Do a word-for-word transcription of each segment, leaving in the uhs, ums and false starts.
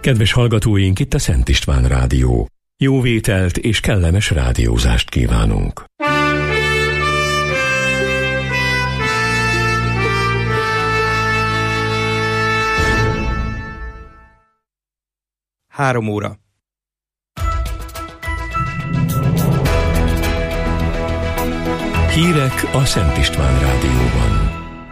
Kedves hallgatóink, itt a Szent István Rádió. Jó vételt és kellemes rádiózást kívánunk. Három óra. Hírek a Szent István Rádióban.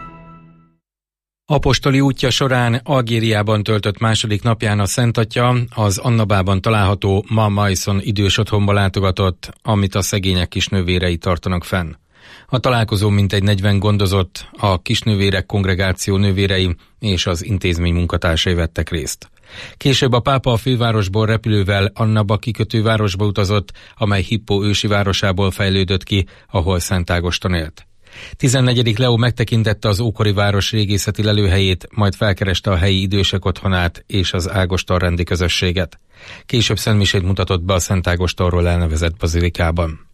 Apostoli útja során Algériában töltött második napján a Szent Atya az Annabában található Ma Maison idős otthonba látogatott, amit a szegények kisnővérei tartanak fenn. A találkozó mintegy negyven gondozott, a kisnővérek kongregáció nővérei és az intézmény munkatársai vettek részt. Később a pápa a fővárosból repülővel Annaba kikötővárosba utazott, amely Hippo ősi városából fejlődött ki, ahol Szent Ágoston élt. tizennegyedik Leó megtekintette az ókori város régészeti lelőhelyét, majd felkereste a helyi idősek otthonát és az Ágoston rendi közösséget. Később szentmisét mutatott be a Szent Ágostonról elnevezett bazilikában.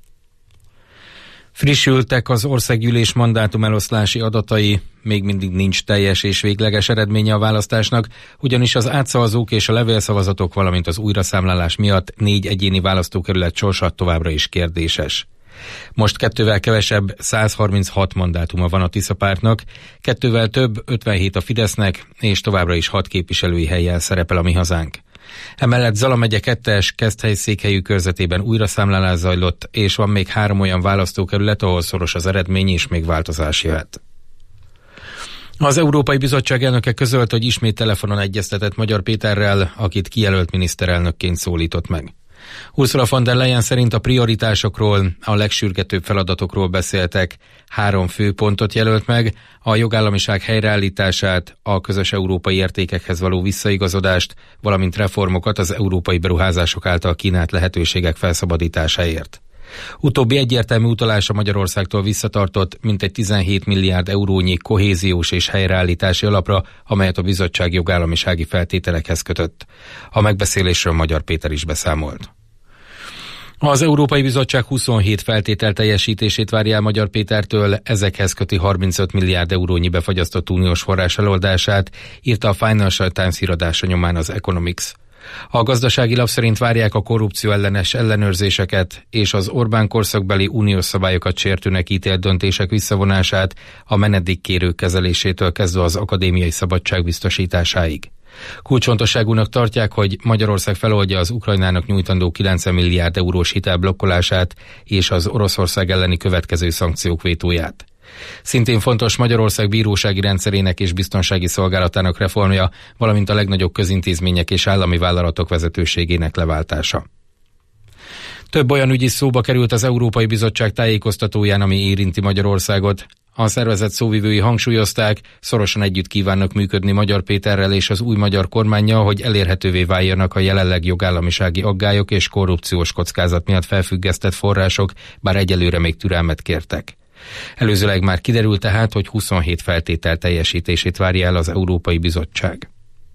Frissültek az országgyűlés mandátum eloszlási adatai, még mindig nincs teljes és végleges eredménye a választásnak, ugyanis az átszavazók és a levélszavazatok, valamint az újraszámlálás miatt négy egyéni választókerület sorsa továbbra is kérdéses. Most kettővel kevesebb, száz harminchat mandátuma van a Tisza pártnak, kettővel több, ötvenhét a Fidesznek, és továbbra is hat képviselői hellyel szerepel a Mi Hazánk. Emellett Zala megye kettes Keszthely székhelyű körzetében újraszámlálás zajlott, és van még három olyan választókerület, ahol szoros az eredmény, és még változás jöhet. Az Európai Bizottság elnöke közölte, hogy ismét telefonon egyeztetett Magyar Péterrel, akit kijelölt miniszterelnökként szólított meg. Ursula von der Leyen szerint a prioritásokról, a legsürgetőbb feladatokról beszéltek, három fő pontot jelölt meg, a jogállamiság helyreállítását, a közös európai értékekhez való visszaigazodást, valamint reformokat az európai beruházások által kínált lehetőségek felszabadításáért. Utóbbi egyértelmű utalása Magyarországtól visszatartott mintegy tizenhét milliárd eurónyi kohéziós és helyreállítási alapra, amelyet a bizottság jogállamisági feltételekhez kötött. A megbeszélésről Magyar Péter is beszámolt. Az Európai Bizottság huszonhét feltétel teljesítését várja el Magyar Pétertől, ezekhez köti harmincöt milliárd eurónyi befagyasztott uniós forrás eloldását, írta a Financial Times híradása nyomán az Economics. A gazdasági lap szerint várják a korrupció ellenes ellenőrzéseket és az Orbán korszakbeli uniós szabályokat sértőnek ítélt döntések visszavonását, a menedékkérők kezelésétől kezdve az akadémiai szabadság biztosításáig. Kulcsfontosságúnak tartják, hogy Magyarország feloldja az Ukrajnának nyújtandó kilencven milliárd eurós hitel blokkolását és az Oroszország elleni következő szankciók vétóját. Szintén fontos Magyarország bírósági rendszerének és biztonsági szolgálatának reformja, valamint a legnagyobb közintézmények és állami vállalatok vezetőségének leváltása. Több olyan ügy is szóba került az Európai Bizottság tájékoztatóján, ami érinti Magyarországot. A szervezet szóvivői hangsúlyozták, szorosan együtt kívánnak működni Magyar Péterrel és az új magyar kormánnyal, hogy elérhetővé váljanak a jelenleg jogállamisági aggályok és korrupciós kockázat miatt felfüggesztett források, bár egyelőre még türelmet kértek. Előzőleg már kiderült tehát, hogy huszonhét feltétel teljesítését várja el az Európai Bizottság.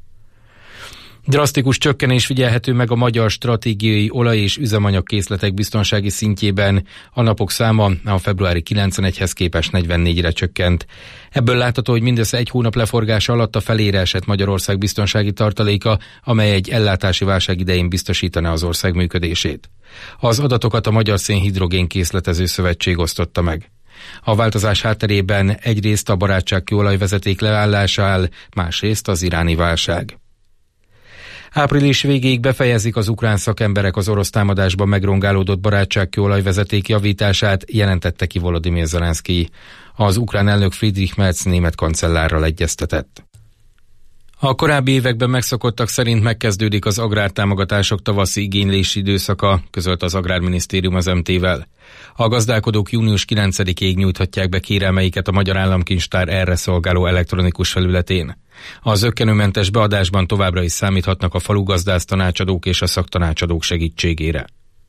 Drasztikus csökkenés figyelhető meg a magyar stratégiai olaj- és üzemanyagkészletek biztonsági szintjében. A napok száma a februári kilencvenegyhez képest negyvennégyre csökkent. Ebből látható, hogy mindössze egy hónap leforgása alatt a felére esett Magyarország biztonsági tartaléka, amely egy ellátási válság idején biztosítaná az ország működését. Az adatokat a Magyar Szénhidrogén Készletező Szövetség osztotta meg. A változás hátterében egyrészt a barátságkőolaj vezeték leállása áll, másrészt az iráni válság. Április végéig befejezik az ukrán szakemberek az orosz támadásban megrongálódott barátságkőolaj vezeték javítását, jelentette ki Volodymyr Zelenszkij. Az ukrán elnök Friedrich Merz német kancellárral egyeztetett. A korábbi években megszokottak szerint megkezdődik az agrártámogatások tavaszi igénylési időszaka, közölt az Agrárminisztérium az em té-vel. A gazdálkodók június kilencedikéig nyújthatják be kérelmeiket a Magyar Államkincstár erre szolgáló elektronikus felületén. A zökkenőmentes beadásban továbbra is számíthatnak a falugazdász tanácsadók és a szaktanácsadók segítségére.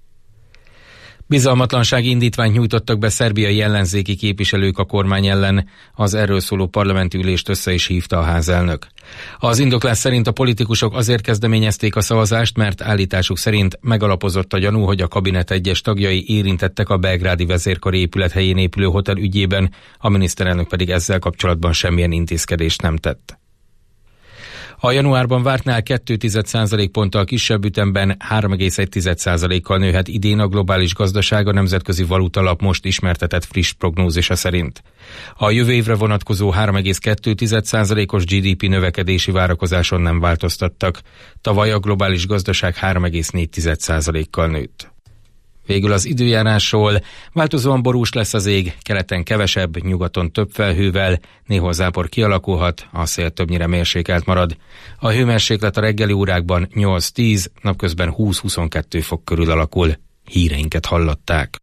Bizalmatlansági indítványt nyújtottak be szerbiai ellenzéki képviselők a kormány ellen, az erről szóló parlamenti ülést össze is hívta a házelnök. Az indoklás szerint a politikusok azért kezdeményezték a szavazást, mert állításuk szerint megalapozott a gyanú, hogy a kabinet egyes tagjai érintettek a belgrádi vezérkari épület helyén épülő hotel ügyében, a miniszterelnök pedig ezzel kapcsolatban semmilyen intézkedést nem tett. A januárban vártnál két százalékponttal kisebb ütemben három egész egy százalékkal nőhet idén a globális gazdaság a Nemzetközi Valutalap most ismertetett friss prognózisa szerint. A jövő évre vonatkozó három egész kettő százalékos gé dé pé növekedési várakozáson nem változtattak. Tavaly a globális gazdaság három egész négy százalékkal nőtt. Végül az időjárásról: változóan borús lesz az ég, keleten kevesebb, nyugaton több felhővel, néhol zápor kialakulhat, a szél többnyire mérsékelt marad. A hőmérséklet a reggeli órákban nyolc-tíz, napközben húsz-huszonkettő fok körül alakul. Híreinket hallották.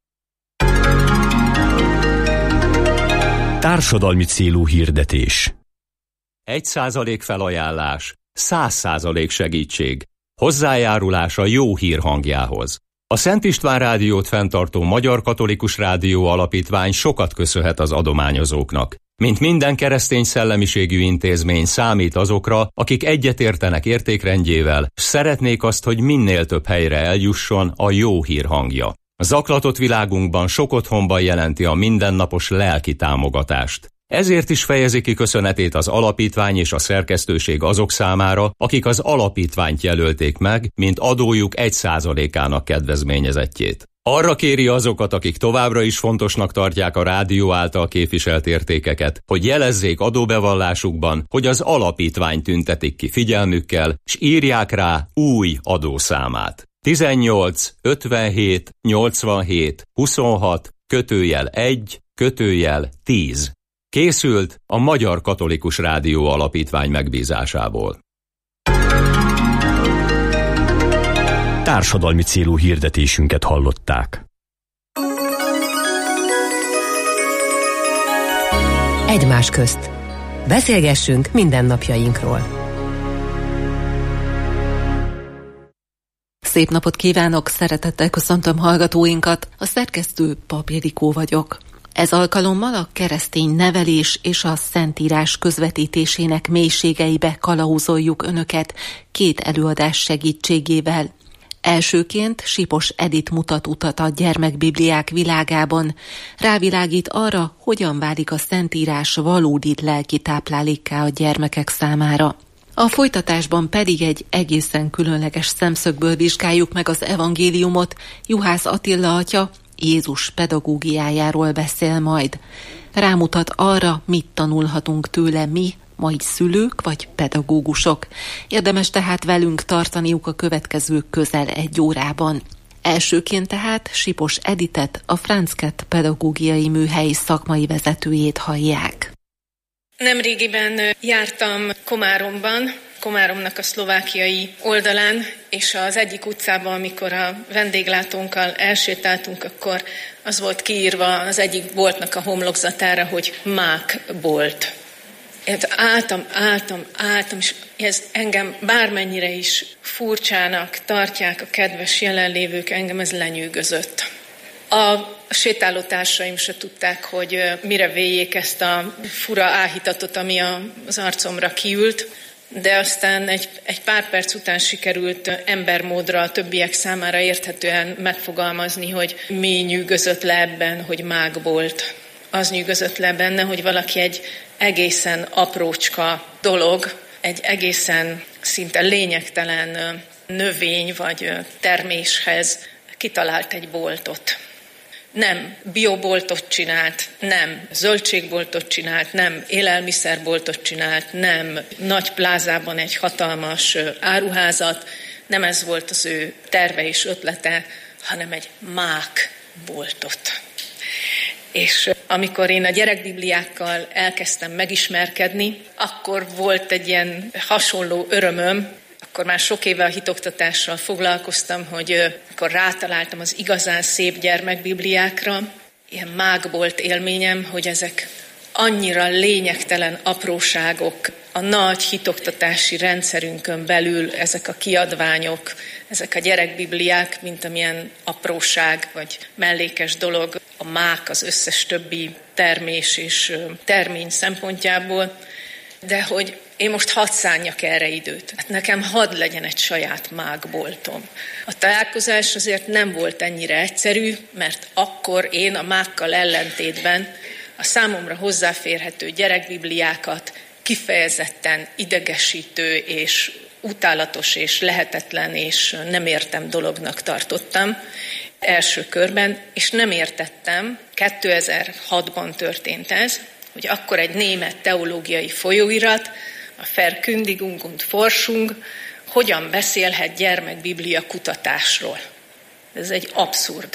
Társadalmi célú hirdetés. Egy százalék felajánlás, száz százalék segítség. Hozzájárulás a jó hír hangjához. A Szent István Rádiót fenntartó Magyar Katolikus Rádió Alapítvány sokat köszönhet az adományozóknak. Mint minden keresztény szellemiségű intézmény, számít azokra, akik egyetértenek értékrendjével, s szeretnék azt, hogy minél több helyre eljusson a jó hír hangja. A zaklatott világunkban sok otthonban jelenti a mindennapos lelki támogatást. Ezért is fejezi ki köszönetét az alapítvány és a szerkesztőség azok számára, akik az alapítványt jelölték meg, mint adójuk egy százalékának kedvezményezettjét. Arra kéri azokat, akik továbbra is fontosnak tartják a rádió által képviselt értékeket, hogy jelezzék adóbevallásukban, hogy az alapítvány tüntetik ki figyelmükkel, s írják rá új adószámát. tizennyolc ötvenhét nyolcvanhét huszonhat kötőjel egy kötőjel tíz. Készült a Magyar Katolikus Rádió Alapítvány megbízásából. Társadalmi célú hirdetésünket hallották. Egymás közt. Beszélgessünk mindennapjainkról. Szép napot kívánok, szeretettel köszöntöm hallgatóinkat, a szerkesztő Pap Ildikó vagyok. Ez alkalommal a keresztény nevelés és a Szentírás közvetítésének mélységeibe kalauzoljuk önöket két előadás segítségével. Elsőként Sipos Edit mutat utat a gyermekbibliák világában, rávilágít arra, hogyan válik a Szentírás valódi lelki táplálékká a gyermekek számára. A folytatásban pedig egy egészen különleges szemszögből vizsgáljuk meg az evangéliumot. Juhász Attila atya Jézus pedagógiájáról beszél majd. Rámutat arra, mit tanulhatunk tőle mi, majd szülők vagy pedagógusok. Érdemes tehát velünk tartaniuk a következő közel egy órában. Elsőként tehát Sipos Editet, a Franz Kett pedagógiai műhely szakmai vezetőjét hallják. Nemrégiben jártam Komáromban, Komáromnak a szlovákiai oldalán, és az egyik utcában, amikor a vendéglátónkkal elsétáltunk, akkor az volt kiírva az egyik boltnak a homlokzatára, hogy Mák bolt. Én álltam, álltam, álltam, és ez engem bármennyire is furcsának tartják a kedves jelenlévők, engem ez lenyűgözött. A sétálótársaim se tudták, hogy mire véljék ezt a fura áhítatot, ami az arcomra kiült, de aztán egy, egy pár perc után sikerült embermódra a többiek számára érthetően megfogalmazni, hogy mi nyűgözött le ebben, hogy mágbolt. Az nyűgözött le benne, hogy valaki egy egészen aprócska dolog, egy egészen szinte lényegtelen növény vagy terméshez kitalált egy boltot. Nem bioboltot csinált, nem zöldségboltot csinált, nem élelmiszerboltot csinált, nem nagy plázában egy hatalmas áruházat, nem ez volt az ő terve és ötlete, hanem egy mákboltot. És amikor én a gyerekbibliákkal elkezdtem megismerkedni, akkor volt egy ilyen hasonló örömöm. Akkor már sok éve a hitoktatással foglalkoztam, hogy akkor rátaláltam az igazán szép gyermekbibliákra. Ilyen mágbolt élményem, hogy ezek annyira lényegtelen apróságok a nagy hitoktatási rendszerünkön belül, ezek a kiadványok, ezek a gyerekbibliák, mint amilyen apróság vagy mellékes dolog, a mák az összes többi termés és termény szempontjából, de hogy én most hadd szánjak erre időt. Hát nekem hadd legyen egy saját mágboltom. A találkozás azért nem volt ennyire egyszerű, mert akkor én a mákkal ellentétben a számomra hozzáférhető gyerekbibliákat kifejezetten idegesítő és utálatos és lehetetlen és nem értem dolognak tartottam első körben, és nem értettem, kétezer-hatban történt ez, hogy akkor egy német teológiai folyóirat, a Verkündigung und Forschung, hogyan beszélhet gyermekbiblia kutatásról. Ez egy abszurd.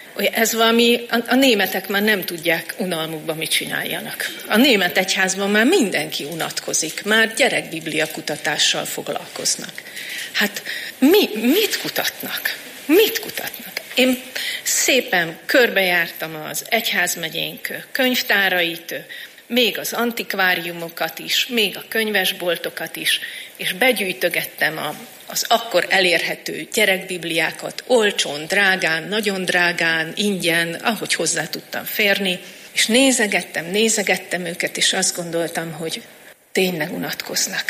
Ez valami, a, a németek már nem tudják unalmukban mit csináljanak. A német egyházban már mindenki unatkozik, már gyerekbiblia kutatással foglalkoznak. Hát mi, mit kutatnak? Mit kutatnak? Én szépen körbejártam az egyházmegyénk könyvtárait, még az antikváriumokat is, még a könyvesboltokat is, és begyűjtögettem a, az akkor elérhető gyerekbibliákat, olcsón, drágán, nagyon drágán, ingyen, ahogy hozzá tudtam férni, és nézegettem, nézegettem őket, és azt gondoltam, hogy tényleg unatkoznak.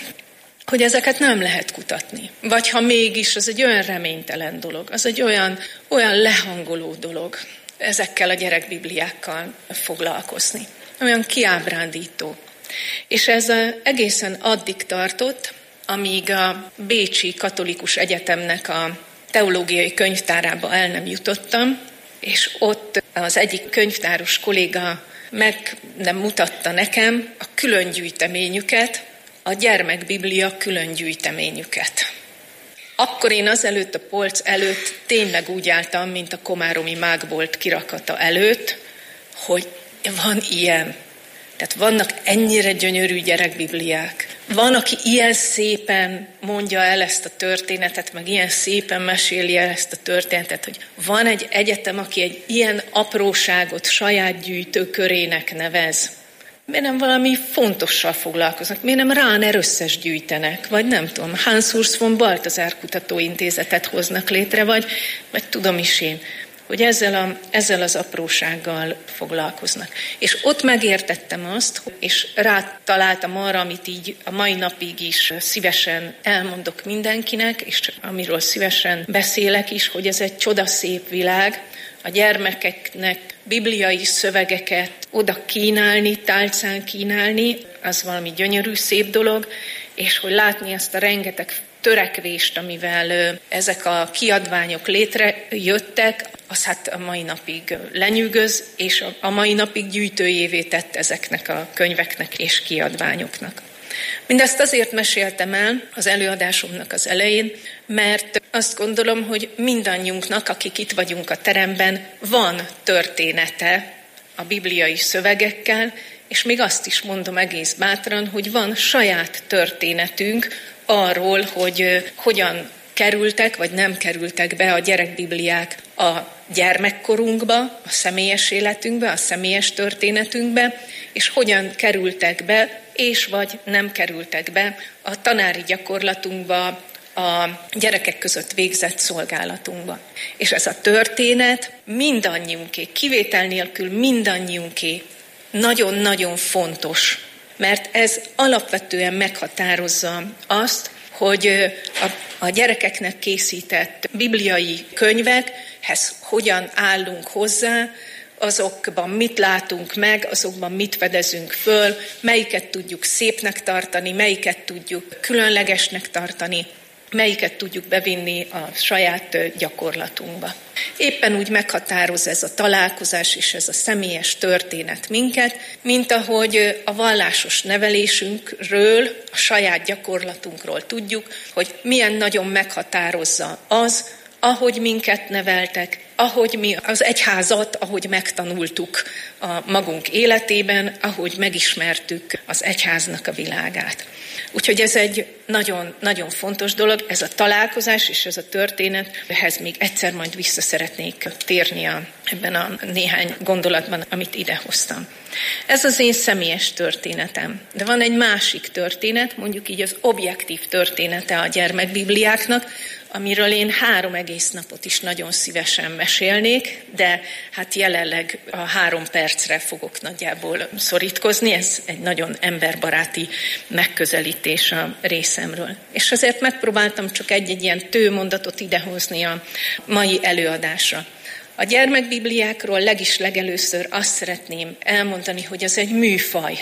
Hogy ezeket nem lehet kutatni. Vagy ha mégis, az egy olyan reménytelen dolog, az egy olyan, olyan lehangoló dolog ezekkel a gyerekbibliákkal foglalkozni. Olyan kiábrándító. És ez egészen addig tartott, amíg a Bécsi Katolikus Egyetemnek a teológiai könyvtárába el nem jutottam, és ott az egyik könyvtáros kolléga meg nem mutatta nekem a külön gyűjteményüket, a gyermekbiblia külön gyűjteményüket. Akkor én azelőtt a polc előtt tényleg úgy álltam, mint a komáromi mágbolt kirakata előtt, hogy van ilyen. Tehát vannak ennyire gyönyörű gyerekbibliák. Van, aki ilyen szépen mondja el ezt a történetet, meg ilyen szépen meséli el ezt a történetet, hogy van egy egyetem, aki egy ilyen apróságot saját gyűjtőkörének nevez. Miért nem valami fontossal foglalkoznak? Miért nem Rahner összes gyűjtenek? Vagy nem tudom, Hans Urs von Balthasar Kutatóintézetet hoznak létre, vagy, vagy tudom is én, hogy ezzel, a, ezzel az aprósággal foglalkoznak. És ott megértettem azt, és rátaláltam arra, amit így a mai napig is szívesen elmondok mindenkinek, és amiről szívesen beszélek is, hogy ez egy csodaszép világ, a gyermekeknek bibliai szövegeket oda kínálni, tálcán kínálni, az valami gyönyörű, szép dolog, és hogy látni azt a rengeteg törekvést, amivel ezek a kiadványok létrejöttek, az hát a mai napig lenyűgöz, és a mai napig gyűjtőjévé tett ezeknek a könyveknek és kiadványoknak. Mindezt azért meséltem el az előadásomnak az elején, mert azt gondolom, hogy mindannyiunknak, akik itt vagyunk a teremben, van története a bibliai szövegekkel, és még azt is mondom egész bátran, hogy van saját történetünk arról, hogy hogyan kerültek, vagy nem kerültek be a gyerekbibliák a gyermekkorunkba, a személyes életünkbe, a személyes történetünkbe, és hogyan kerültek be, és vagy nem kerültek be a tanári gyakorlatunkba, a gyerekek között végzett szolgálatunkba. És ez a történet mindannyiunké, kivétel nélkül mindannyiunké nagyon-nagyon fontos, mert ez alapvetően meghatározza azt, hogy a, a gyerekeknek készített bibliai könyvekhez hogyan állunk hozzá, azokban mit látunk meg, azokban mit fedezünk föl, melyiket tudjuk szépnek tartani, melyiket tudjuk különlegesnek tartani, melyiket tudjuk bevinni a saját gyakorlatunkba. Éppen úgy meghatároz ez a találkozás és ez a személyes történet minket, mint ahogy a vallásos nevelésünkről, a saját gyakorlatunkról tudjuk, hogy milyen nagyon meghatározza az, ahogy minket neveltek, ahogy mi az egyházat, ahogy megtanultuk a magunk életében, ahogy megismertük az egyháznak a világát. Úgyhogy ez egy nagyon-nagyon fontos dolog, ez a találkozás és ez a történet, ehhez még egyszer majd vissza szeretnék térni a, ebben a néhány gondolatban, amit idehoztam. Ez az én személyes történetem. De van egy másik történet, mondjuk így az objektív története a gyermekbibliáknak, amiről én három egész napot is nagyon szívesen mesélnék, de hát jelenleg a három percre fogok nagyjából szorítkozni, ez egy nagyon emberbaráti megközelítés a részemről. És azért megpróbáltam csak egy-egy ilyen tőmondatot idehozni a mai előadásra. A gyermekbibliákról legis legelőször azt szeretném elmondani, hogy az egy műfaj.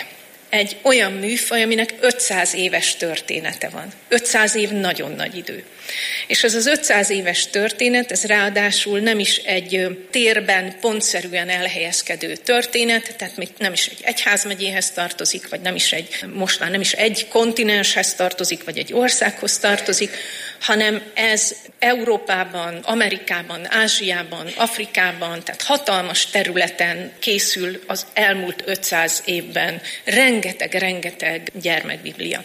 egy olyan műfaj, aminek ötszáz éves története van. ötszáz év nagyon nagy idő. És ez az ötszáz éves történet, ez ráadásul nem is egy térben pontszerűen elhelyezkedő történet, tehát még nem is egy egyházmegyéhez tartozik, vagy nem is egy, most már nem is egy kontinenshez tartozik, vagy egy országhoz tartozik, hanem ez Európában, Amerikában, Ázsiában, Afrikában, tehát hatalmas területen készül az elmúlt ötszáz évben rengeteg-rengeteg gyermekbiblia.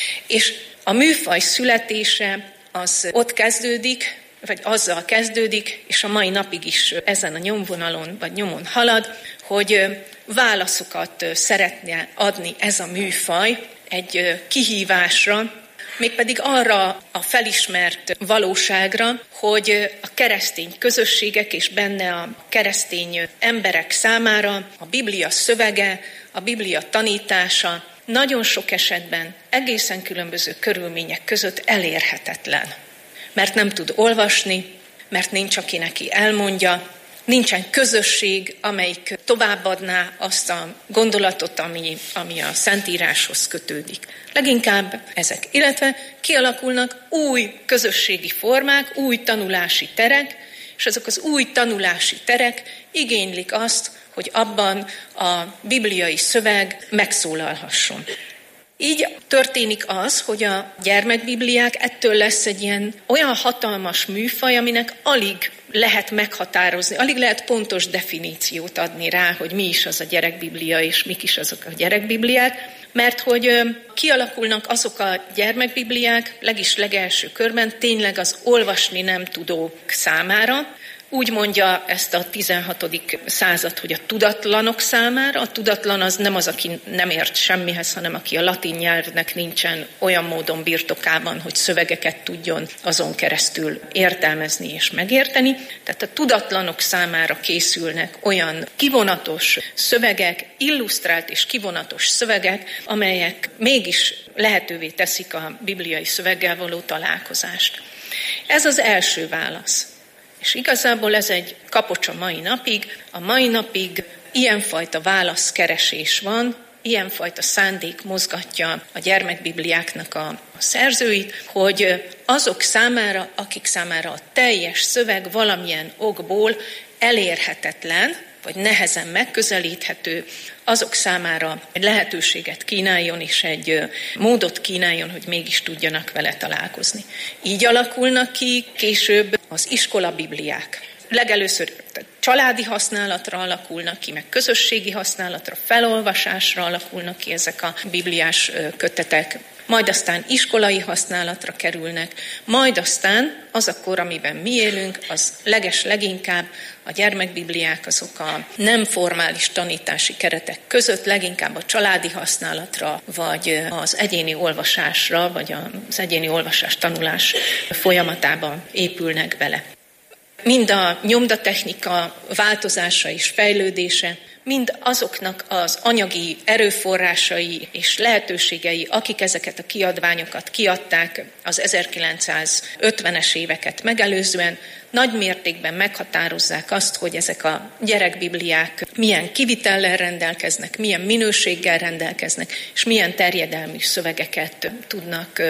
És a műfaj születése az ott kezdődik, vagy azzal kezdődik, és a mai napig is ezen a nyomvonalon, vagy nyomon halad, hogy válaszokat szeretne adni ez a műfaj egy kihívásra, mégpedig arra a felismert valóságra, hogy a keresztény közösségek és benne a keresztény emberek számára a Biblia szövege, a Biblia tanítása nagyon sok esetben egészen különböző körülmények között elérhetetlen. Mert nem tud olvasni, mert nincs, aki neki elmondja, nincsen közösség, amelyik továbbadná azt a gondolatot, ami, ami a Szentíráshoz kötődik. Leginkább ezek, illetve kialakulnak új közösségi formák, új tanulási terek, és azok az új tanulási terek igénylik azt, hogy abban a bibliai szöveg megszólalhasson. Így történik az, hogy a gyermekbibliák ettől lesz egy ilyen olyan hatalmas műfaj, aminek alig lehet meghatározni, alig lehet pontos definíciót adni rá, hogy mi is az a gyerekbiblia, és mik is azok a gyerekbibliák, mert hogy kialakulnak azok a gyermekbibliák legis legelső körben tényleg az olvasni nem tudók számára. Úgy mondja ezt a tizenhatodik század, hogy a tudatlanok számára. A tudatlan az nem az, aki nem ért semmihez, hanem aki a latin nyelvnek nincsen olyan módon birtokában, hogy szövegeket tudjon azon keresztül értelmezni és megérteni. Tehát a tudatlanok számára készülnek olyan kivonatos szövegek, illusztrált és kivonatos szövegek, amelyek mégis lehetővé teszik a bibliai szöveggel való találkozást. Ez az első válasz. És igazából ez egy kapocs a mai napig. A mai napig ilyenfajta válaszkeresés van, ilyenfajta szándék mozgatja a gyermekbibliáknak a szerzőit, hogy azok számára, akik számára a teljes szöveg valamilyen okból elérhetetlen, vagy nehezen megközelíthető, azok számára egy lehetőséget kínáljon, és egy módot kínáljon, hogy mégis tudjanak vele találkozni. Így alakulnak ki később az iskolabibliák. Legelőször családi használatra alakulnak ki, meg közösségi használatra, felolvasásra alakulnak ki ezek a bibliás kötetek, majd aztán iskolai használatra kerülnek, majd aztán az a kor, amiben mi élünk, az leges leginkább a gyermekbibliák azok a nem formális tanítási keretek között leginkább a családi használatra, vagy az egyéni olvasásra, vagy az egyéni olvasás tanulás folyamatában épülnek bele. Mind a nyomdatechnika változása és fejlődése, mind azoknak az anyagi erőforrásai és lehetőségei, akik ezeket a kiadványokat kiadták az ezerkilencszázötvenes éveket megelőzően, nagy mértékben meghatározzák azt, hogy ezek a gyerekbibliák milyen kivitellel rendelkeznek, milyen minőséggel rendelkeznek, és milyen terjedelmű szövegeket tudnak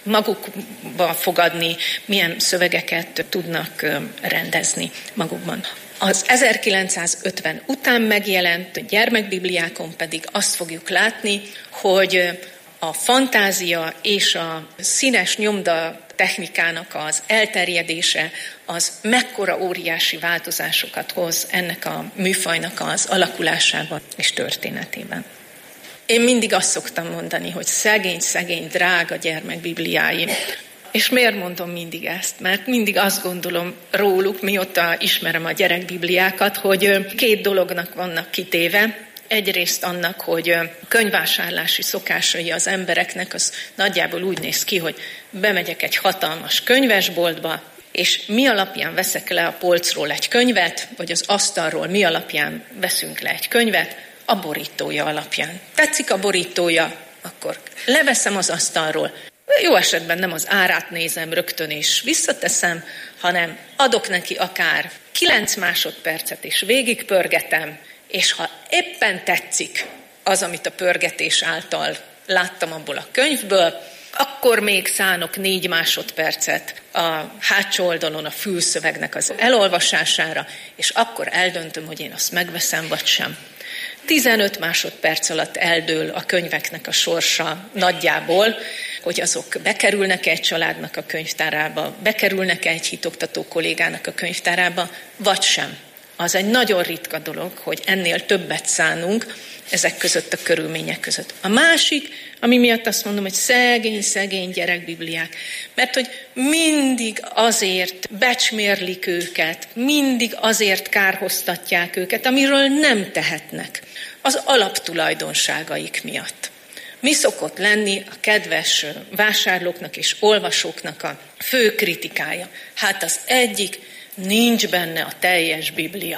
magukba fogadni, milyen szövegeket tudnak rendezni magukban. Az ezerkilencszázötven után megjelent gyermekbibliákon pedig azt fogjuk látni, hogy a fantázia és a színes nyomda technikának az elterjedése az mekkora óriási változásokat hoz ennek a műfajnak az alakulásában és történetében. Én mindig azt szoktam mondani, hogy szegény-szegény, drága gyermekbibliáim. És miért mondom mindig ezt? Mert mindig azt gondolom róluk, mióta ismerem a gyerekbibliákat, hogy két dolognak vannak kitéve. Egyrészt annak, hogy könyvvásárlási szokásai az embereknek, az nagyjából úgy néz ki, hogy bemegyek egy hatalmas könyvesboltba, és mi alapján veszek le a polcról egy könyvet, vagy az asztalról mi alapján veszünk le egy könyvet, a borítója alapján. Tetszik a borítója, akkor leveszem az asztalról. Jó esetben nem az árát nézem rögtön és visszateszem, hanem adok neki akár kilenc másodpercet és végigpörgetem, és ha éppen tetszik, az, amit a pörgetés által láttam abból a könyvből, akkor még szánok négy másodpercet a hátsó oldalon a fülszövegnek az elolvasására, és akkor eldöntöm, hogy én azt megveszem, vagy sem. tizenöt másodperc alatt eldől a könyveknek a sorsa nagyjából, hogy azok bekerülnek egy családnak a könyvtárába, bekerülnek egy hitoktató kollégának a könyvtárába, vagy sem. Az egy nagyon ritka dolog, hogy ennél többet szánunk ezek között a körülmények között. A másik, ami miatt azt mondom, hogy szegény, szegény gyerekbibliák, mert hogy mindig azért becsmérlik őket, mindig azért kárhoztatják őket, amiről nem tehetnek, az alaptulajdonságaik miatt. Mi szokott lenni a kedves vásárlóknak és olvasóknak a fő kritikája? Hát az egyik, nincs benne a teljes Biblia.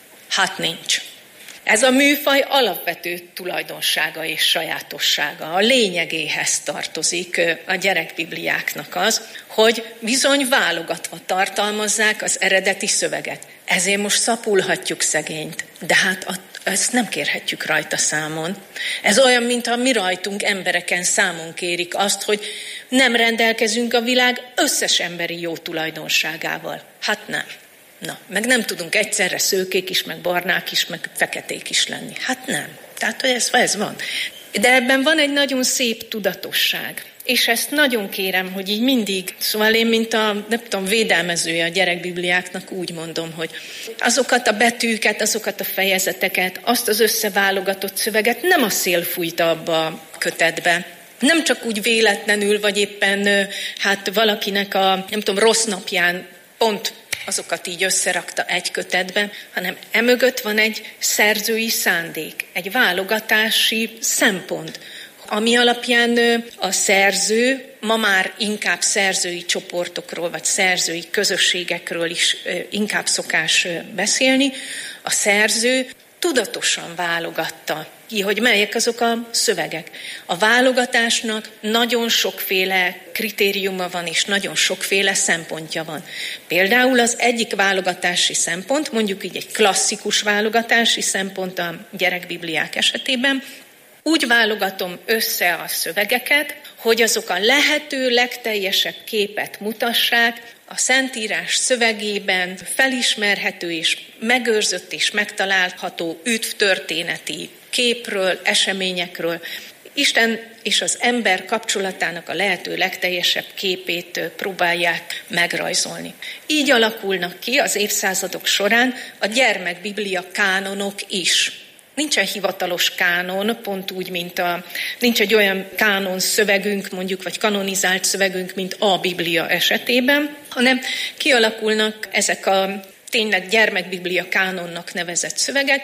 Hát nincs. Ez a műfaj alapvető tulajdonsága és sajátossága, a lényegéhez tartozik a gyerekbibliáknak az, hogy bizony válogatva tartalmazzák az eredeti szöveget. Ezért most szapulhatjuk szegényt, de hát ezt nem kérhetjük rajta számon. Ez olyan, mintha mi rajtunk embereken számon kérik azt, hogy nem rendelkezünk a világ összes emberi jó tulajdonságával. Hát nem. Na, meg nem tudunk egyszerre szőkék is, meg barnák is, meg feketék is lenni. Hát nem. Tehát, hogy ez, ez van. De ebben van egy nagyon szép tudatosság. És ezt nagyon kérem, hogy így mindig, szóval én, mint a, nem tudom, védelmezője a gyerekbibliáknak úgy mondom, hogy azokat a betűket, azokat a fejezeteket, azt az összeválogatott szöveget nem a szél fújta abba a kötetbe. Nem csak úgy véletlenül, vagy éppen hát valakinek a, nem tudom, rossz napján pont azokat így összerakta egy kötetben, hanem emögött van egy szerzői szándék, egy válogatási szempont, ami alapján a szerző ma már inkább szerzői csoportokról, vagy szerzői közösségekről is inkább szokás beszélni. A szerző tudatosan válogatta ki, hogy melyek azok a szövegek. A válogatásnak nagyon sokféle kritériuma van, és nagyon sokféle szempontja van. Például az egyik válogatási szempont, mondjuk így egy klasszikus válogatási szempont a gyerekbibliák esetében, úgy válogatom össze a szövegeket, hogy azok a lehető legteljesebb képet mutassák, a Szentírás szövegében felismerhető és megőrzött és megtalálható üdvtörténeti képről, eseményekről, Isten és az ember kapcsolatának a lehető legteljesebb képét próbálják megrajzolni. Így alakulnak ki az évszázadok során a gyermekbiblia kánonok is. Nincsen hivatalos kánon, pont úgy, mint a, nincs egy olyan kánon szövegünk, mondjuk, vagy kanonizált szövegünk, mint a Biblia esetében, hanem kialakulnak ezek a tényleg gyermekbiblia kánonnak nevezett szövegek,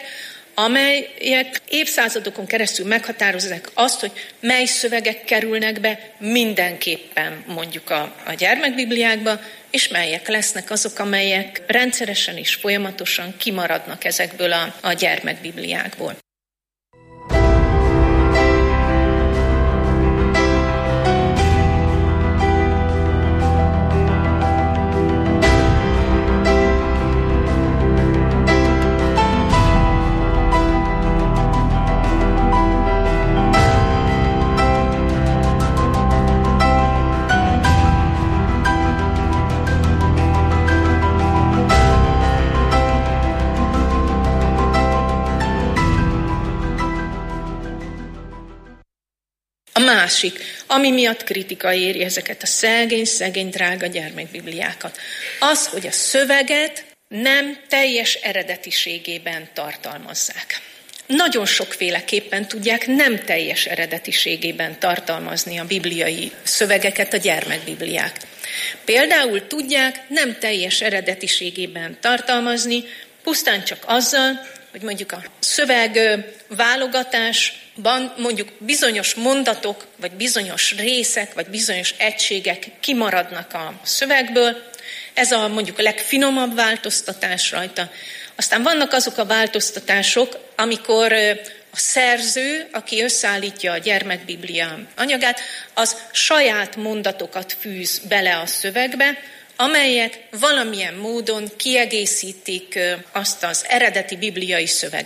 amelyek évszázadokon keresztül meghatározzák azt, hogy mely szövegek kerülnek be mindenképpen mondjuk a, a gyermekbibliákba, és melyek lesznek azok, amelyek rendszeresen és folyamatosan kimaradnak ezekből a, a gyermekbibliákból. A másik, ami miatt kritika éri ezeket a szegény, szegény, drága gyermekbibliákat, az, hogy a szöveget nem teljes eredetiségében tartalmazzák. Nagyon sokféleképpen tudják nem teljes eredetiségében tartalmazni a bibliai szövegeket a gyermekbibliák. Például tudják nem teljes eredetiségében tartalmazni, pusztán csak azzal, hogy mondjuk a szöveg válogatásban mondjuk bizonyos mondatok, vagy bizonyos részek, vagy bizonyos egységek kimaradnak a szövegből. Ez a mondjuk a legfinomabb változtatás rajta. Aztán vannak azok a változtatások, amikor a szerző, aki összeállítja a gyermekbiblia anyagát, az saját mondatokat fűz bele a szövegbe, amelyek valamilyen módon kiegészítik azt az eredeti bibliai szöveget.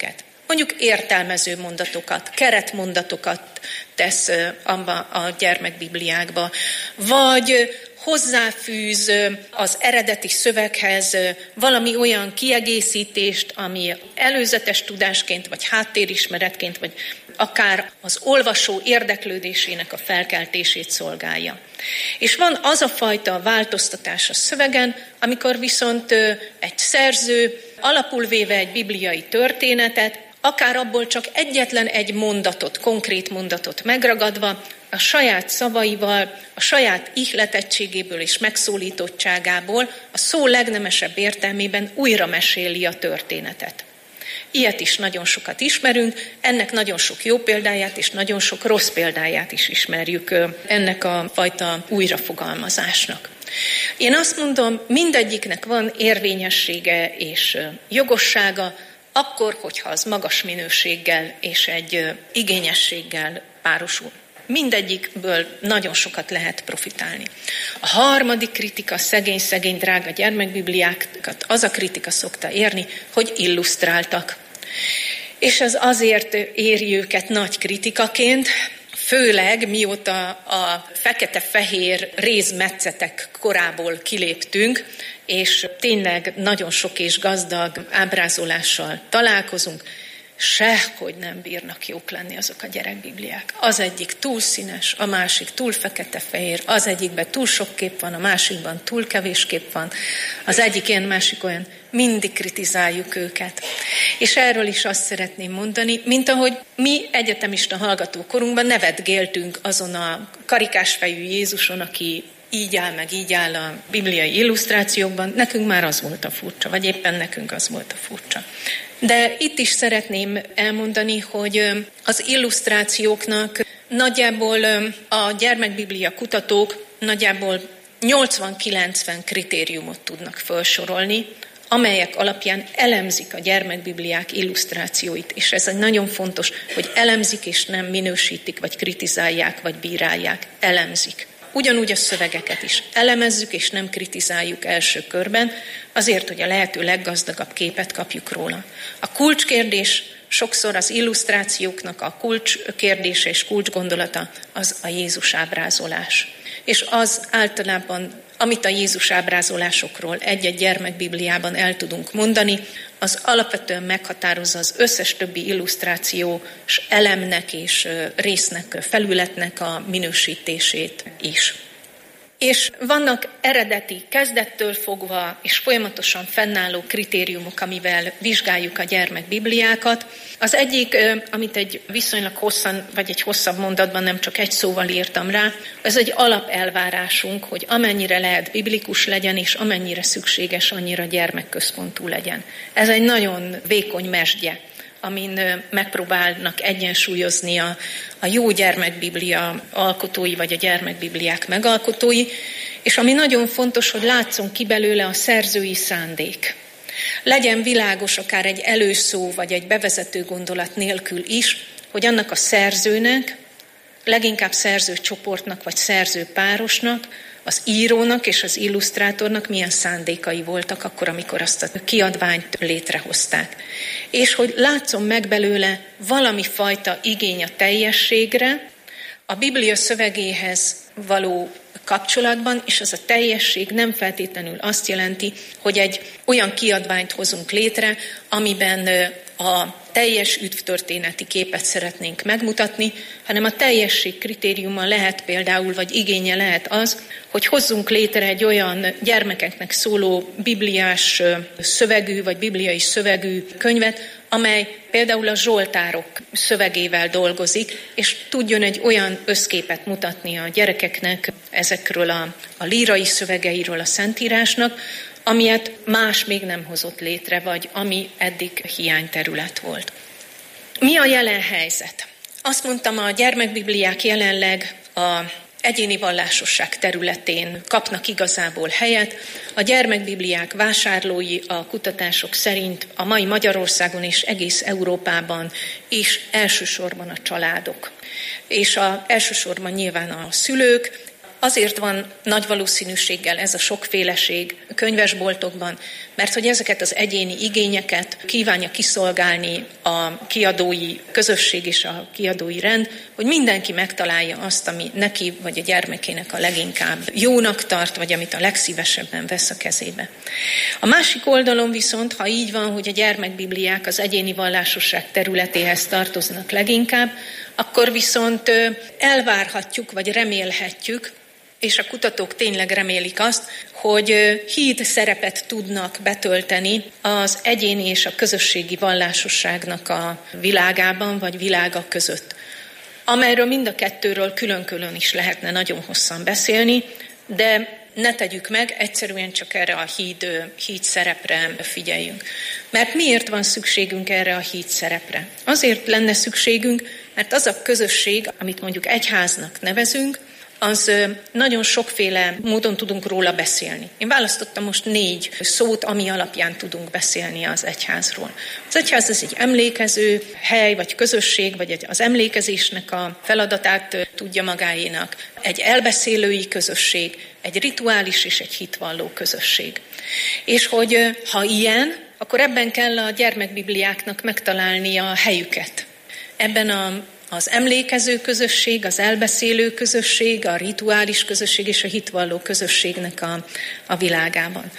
mondjuk értelmező mondatokat, keretmondatokat tesz abba a gyermekbibliákba, vagy hozzáfűz az eredeti szöveghez valami olyan kiegészítést, ami előzetes tudásként, vagy háttérismeretként, vagy akár az olvasó érdeklődésének a felkeltését szolgálja. És van az a fajta változtatás a szövegen, amikor viszont egy szerző alapul véve egy bibliai történetet, akár abból csak egyetlen egy mondatot, konkrét mondatot megragadva, a saját szavaival, a saját ihletettségéből és megszólítottságából a szó legnemesebb értelmében újra meséli a történetet. Ilyet is nagyon sokat ismerünk, ennek nagyon sok jó példáját és nagyon sok rossz példáját is ismerjük ennek a fajta újrafogalmazásnak. Én azt mondom, mindegyiknek van érvényessége és jogossága, akkor, hogyha az magas minőséggel és egy igényességgel párosul. Mindegyikből nagyon sokat lehet profitálni. A harmadik kritika, szegény-szegény drága gyermekbibliákat, az a kritika szokta érni, hogy illusztráltak. És ez azért éri őket nagy kritikaként, főleg mióta a fekete-fehér rézmetszetek korából kiléptünk, és tényleg nagyon sok és gazdag ábrázolással találkozunk, sehogy nem bírnak jók lenni azok a gyerekbibliák. Az egyik túl színes, a másik túl fekete-fehér, az egyikben túl sok kép van, a másikban túl kevés kép van, az egyik ilyen, másik olyan, mindig kritizáljuk őket. És erről is azt szeretném mondani, mint ahogy mi egyetemista hallgatókorunkban nevetgéltünk azon a karikásfejű Jézuson, aki így áll, meg így áll a bibliai illusztrációkban, nekünk már az volt a furcsa, vagy éppen nekünk az volt a furcsa. De itt is szeretném elmondani, hogy az illusztrációknak nagyjából a gyermekbiblia kutatók nagyjából nyolcvan-kilencven kritériumot tudnak felsorolni, amelyek alapján elemzik a gyermekbibliák illusztrációit. És ez egy nagyon fontos, hogy elemzik és nem minősítik, vagy kritizálják, vagy bírálják. Elemzik. Ugyanúgy a szövegeket is elemezzük, és nem kritizáljuk első körben, azért, hogy a lehető leggazdagabb képet kapjuk róla. A kulcskérdés, sokszor az illusztrációknak a kulcskérdése és kulcsgondolata az a Jézus ábrázolás. És az általában, amit a Jézus ábrázolásokról egy-egy gyermekbibliában el tudunk mondani, az alapvetően meghatározza az összes többi illusztrációs elemnek és résznek, felületnek a minősítését is. És vannak eredeti, kezdettől fogva és folyamatosan fennálló kritériumok, amivel vizsgáljuk a gyermekbibliákat. Az egyik, amit egy viszonylag hosszan, vagy egy hosszabb mondatban nem csak egy szóval írtam rá, ez egy alapelvárásunk, hogy amennyire lehet biblikus legyen, és amennyire szükséges, annyira gyermekközpontú legyen. Ez egy nagyon vékony mesdje, amin megpróbálnak egyensúlyozni a, a jó gyermekbiblia alkotói, vagy a gyermekbibliák megalkotói, és ami nagyon fontos, hogy látszon ki belőle a szerzői szándék. Legyen világos akár egy előszó, vagy egy bevezető gondolat nélkül is, hogy annak a szerzőnek, leginkább szerzőcsoportnak, vagy szerzőpárosnak, az írónak és az illusztrátornak milyen szándékai voltak akkor, amikor azt a kiadványt létrehozták. És hogy látszom meg belőle valami fajta igény a teljességre, a Biblia szövegéhez való kapcsolatban, és az a teljesség nem feltétlenül azt jelenti, hogy egy olyan kiadványt hozunk létre, amiben a teljes üdvtörténeti képet szeretnénk megmutatni, hanem a teljesség kritériuma lehet például, vagy igénye lehet az, hogy hozzunk létre egy olyan gyermekeknek szóló bibliás szövegű, vagy bibliai szövegű könyvet, amely például a zsoltárok szövegével dolgozik, és tudjon egy olyan összképet mutatni a gyerekeknek ezekről a, a lírai szövegeiről a Szentírásnak, amilyet más még nem hozott létre, vagy ami eddig hiányterület volt. Mi a jelen helyzet? Azt mondtam, a gyermekbibliák jelenleg a egyéni vallásosság területén kapnak igazából helyet. A gyermekbibliák vásárlói a kutatások szerint a mai Magyarországon és egész Európában is elsősorban a családok. És a, elsősorban nyilván a szülők, Azért van nagy valószínűséggel ez a sokféleség könyvesboltokban, mert hogy ezeket az egyéni igényeket kívánja kiszolgálni a kiadói közösség és a kiadói rend, hogy mindenki megtalálja azt, ami neki vagy a gyermekének a leginkább jónak tart, vagy amit a legszívesebben vesz a kezébe. A másik oldalon viszont, ha így van, hogy a gyermekbibliák az egyéni vallásosság területéhez tartoznak leginkább, akkor viszont elvárhatjuk, vagy remélhetjük, és a kutatók tényleg remélik azt, hogy híd szerepet tudnak betölteni az egyéni és a közösségi vallásosságnak a világában, vagy világa között. Amelyről mind a kettőről külön-külön is lehetne nagyon hosszan beszélni, de ne tegyük meg, egyszerűen csak erre a híd, híd szerepre figyeljünk. Mert miért van szükségünk erre a híd szerepre? Azért lenne szükségünk, mert az a közösség, amit mondjuk egyháznak nevezünk, az nagyon sokféle módon tudunk róla beszélni. Én választottam most négy szót, ami alapján tudunk beszélni az egyházról. Az egyház ez egy emlékező hely, vagy közösség, vagy az emlékezésnek a feladatát tudja magáénak. Egy elbeszélői közösség, egy rituális és egy hitvalló közösség. És hogy ha ilyen, akkor ebben kell a gyermekbibliáknak megtalálni a helyüket. Ebben a Az emlékező közösség, az elbeszélő közösség, a rituális közösség és a hitvalló közösségnek a, a világában.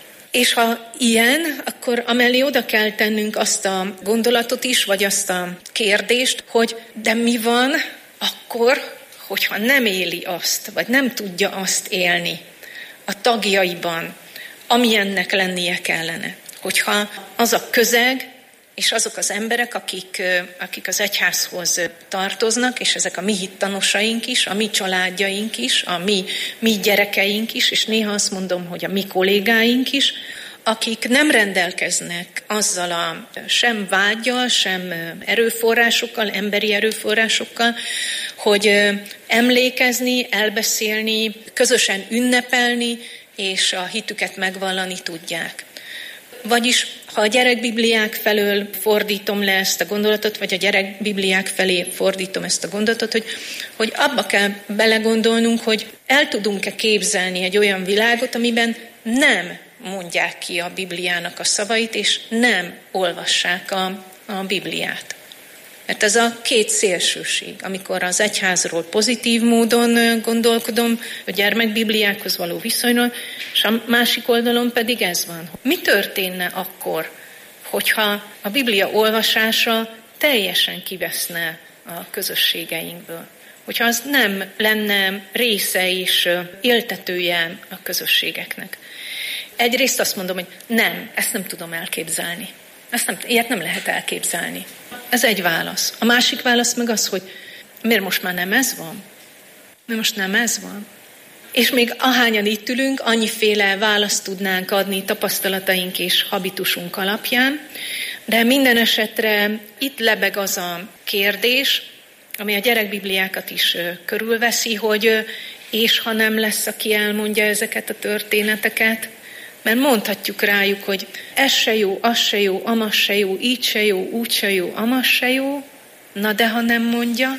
És ha ilyen, akkor amellé oda kell tennünk azt a gondolatot is, vagy azt a kérdést, hogy de mi van akkor, hogyha nem éli azt, vagy nem tudja azt élni a tagjaiban, amilyennek lennie kellene. Hogyha az a közeg, és azok az emberek, akik, akik az egyházhoz tartoznak, és ezek a mi hittanosaink is, a mi családjaink is, a mi, mi gyerekeink is, és néha azt mondom, hogy a mi kollégáink is, akik nem rendelkeznek azzal a sem vággyal, sem erőforrásokkal, emberi erőforrásokkal, hogy emlékezni, elbeszélni, közösen ünnepelni, és a hitüket megvallani tudják. Vagyis, ha a gyerekbibliák felől fordítom le ezt a gondolatot, vagy a gyerekbibliák felé fordítom ezt a gondolatot, hogy, hogy abba kell belegondolnunk, hogy el tudunk-e képzelni egy olyan világot, amiben nem mondják ki a Bibliának a szavait, és nem olvassák a, a Bibliát. Mert ez a két szélsőség, amikor az egyházról pozitív módon gondolkodom, a gyermekbibliákhoz való viszonyról, és a másik oldalon pedig ez van. Mi történne akkor, hogyha a Biblia olvasása teljesen kiveszne a közösségeinkből? Hogyha az nem lenne része és éltetője a közösségeknek. Egyrészt azt mondom, hogy nem, ezt nem tudom elképzelni. Ezt nem, ilyet nem lehet elképzelni. Ez egy válasz. A másik válasz meg az, hogy miért most már nem ez van? Miért most nem ez van? És még ahányan itt ülünk, annyiféle választ tudnánk adni tapasztalataink és habitusunk alapján, de minden esetre itt lebeg az a kérdés, ami a gyerekbibliákat is körülveszi, hogy és ha nem lesz, aki elmondja ezeket a történeteket, mert mondhatjuk rájuk, hogy ez se jó, az se jó, amaz se jó, így se jó, úgy se jó, amaz se jó, na de ha nem mondja,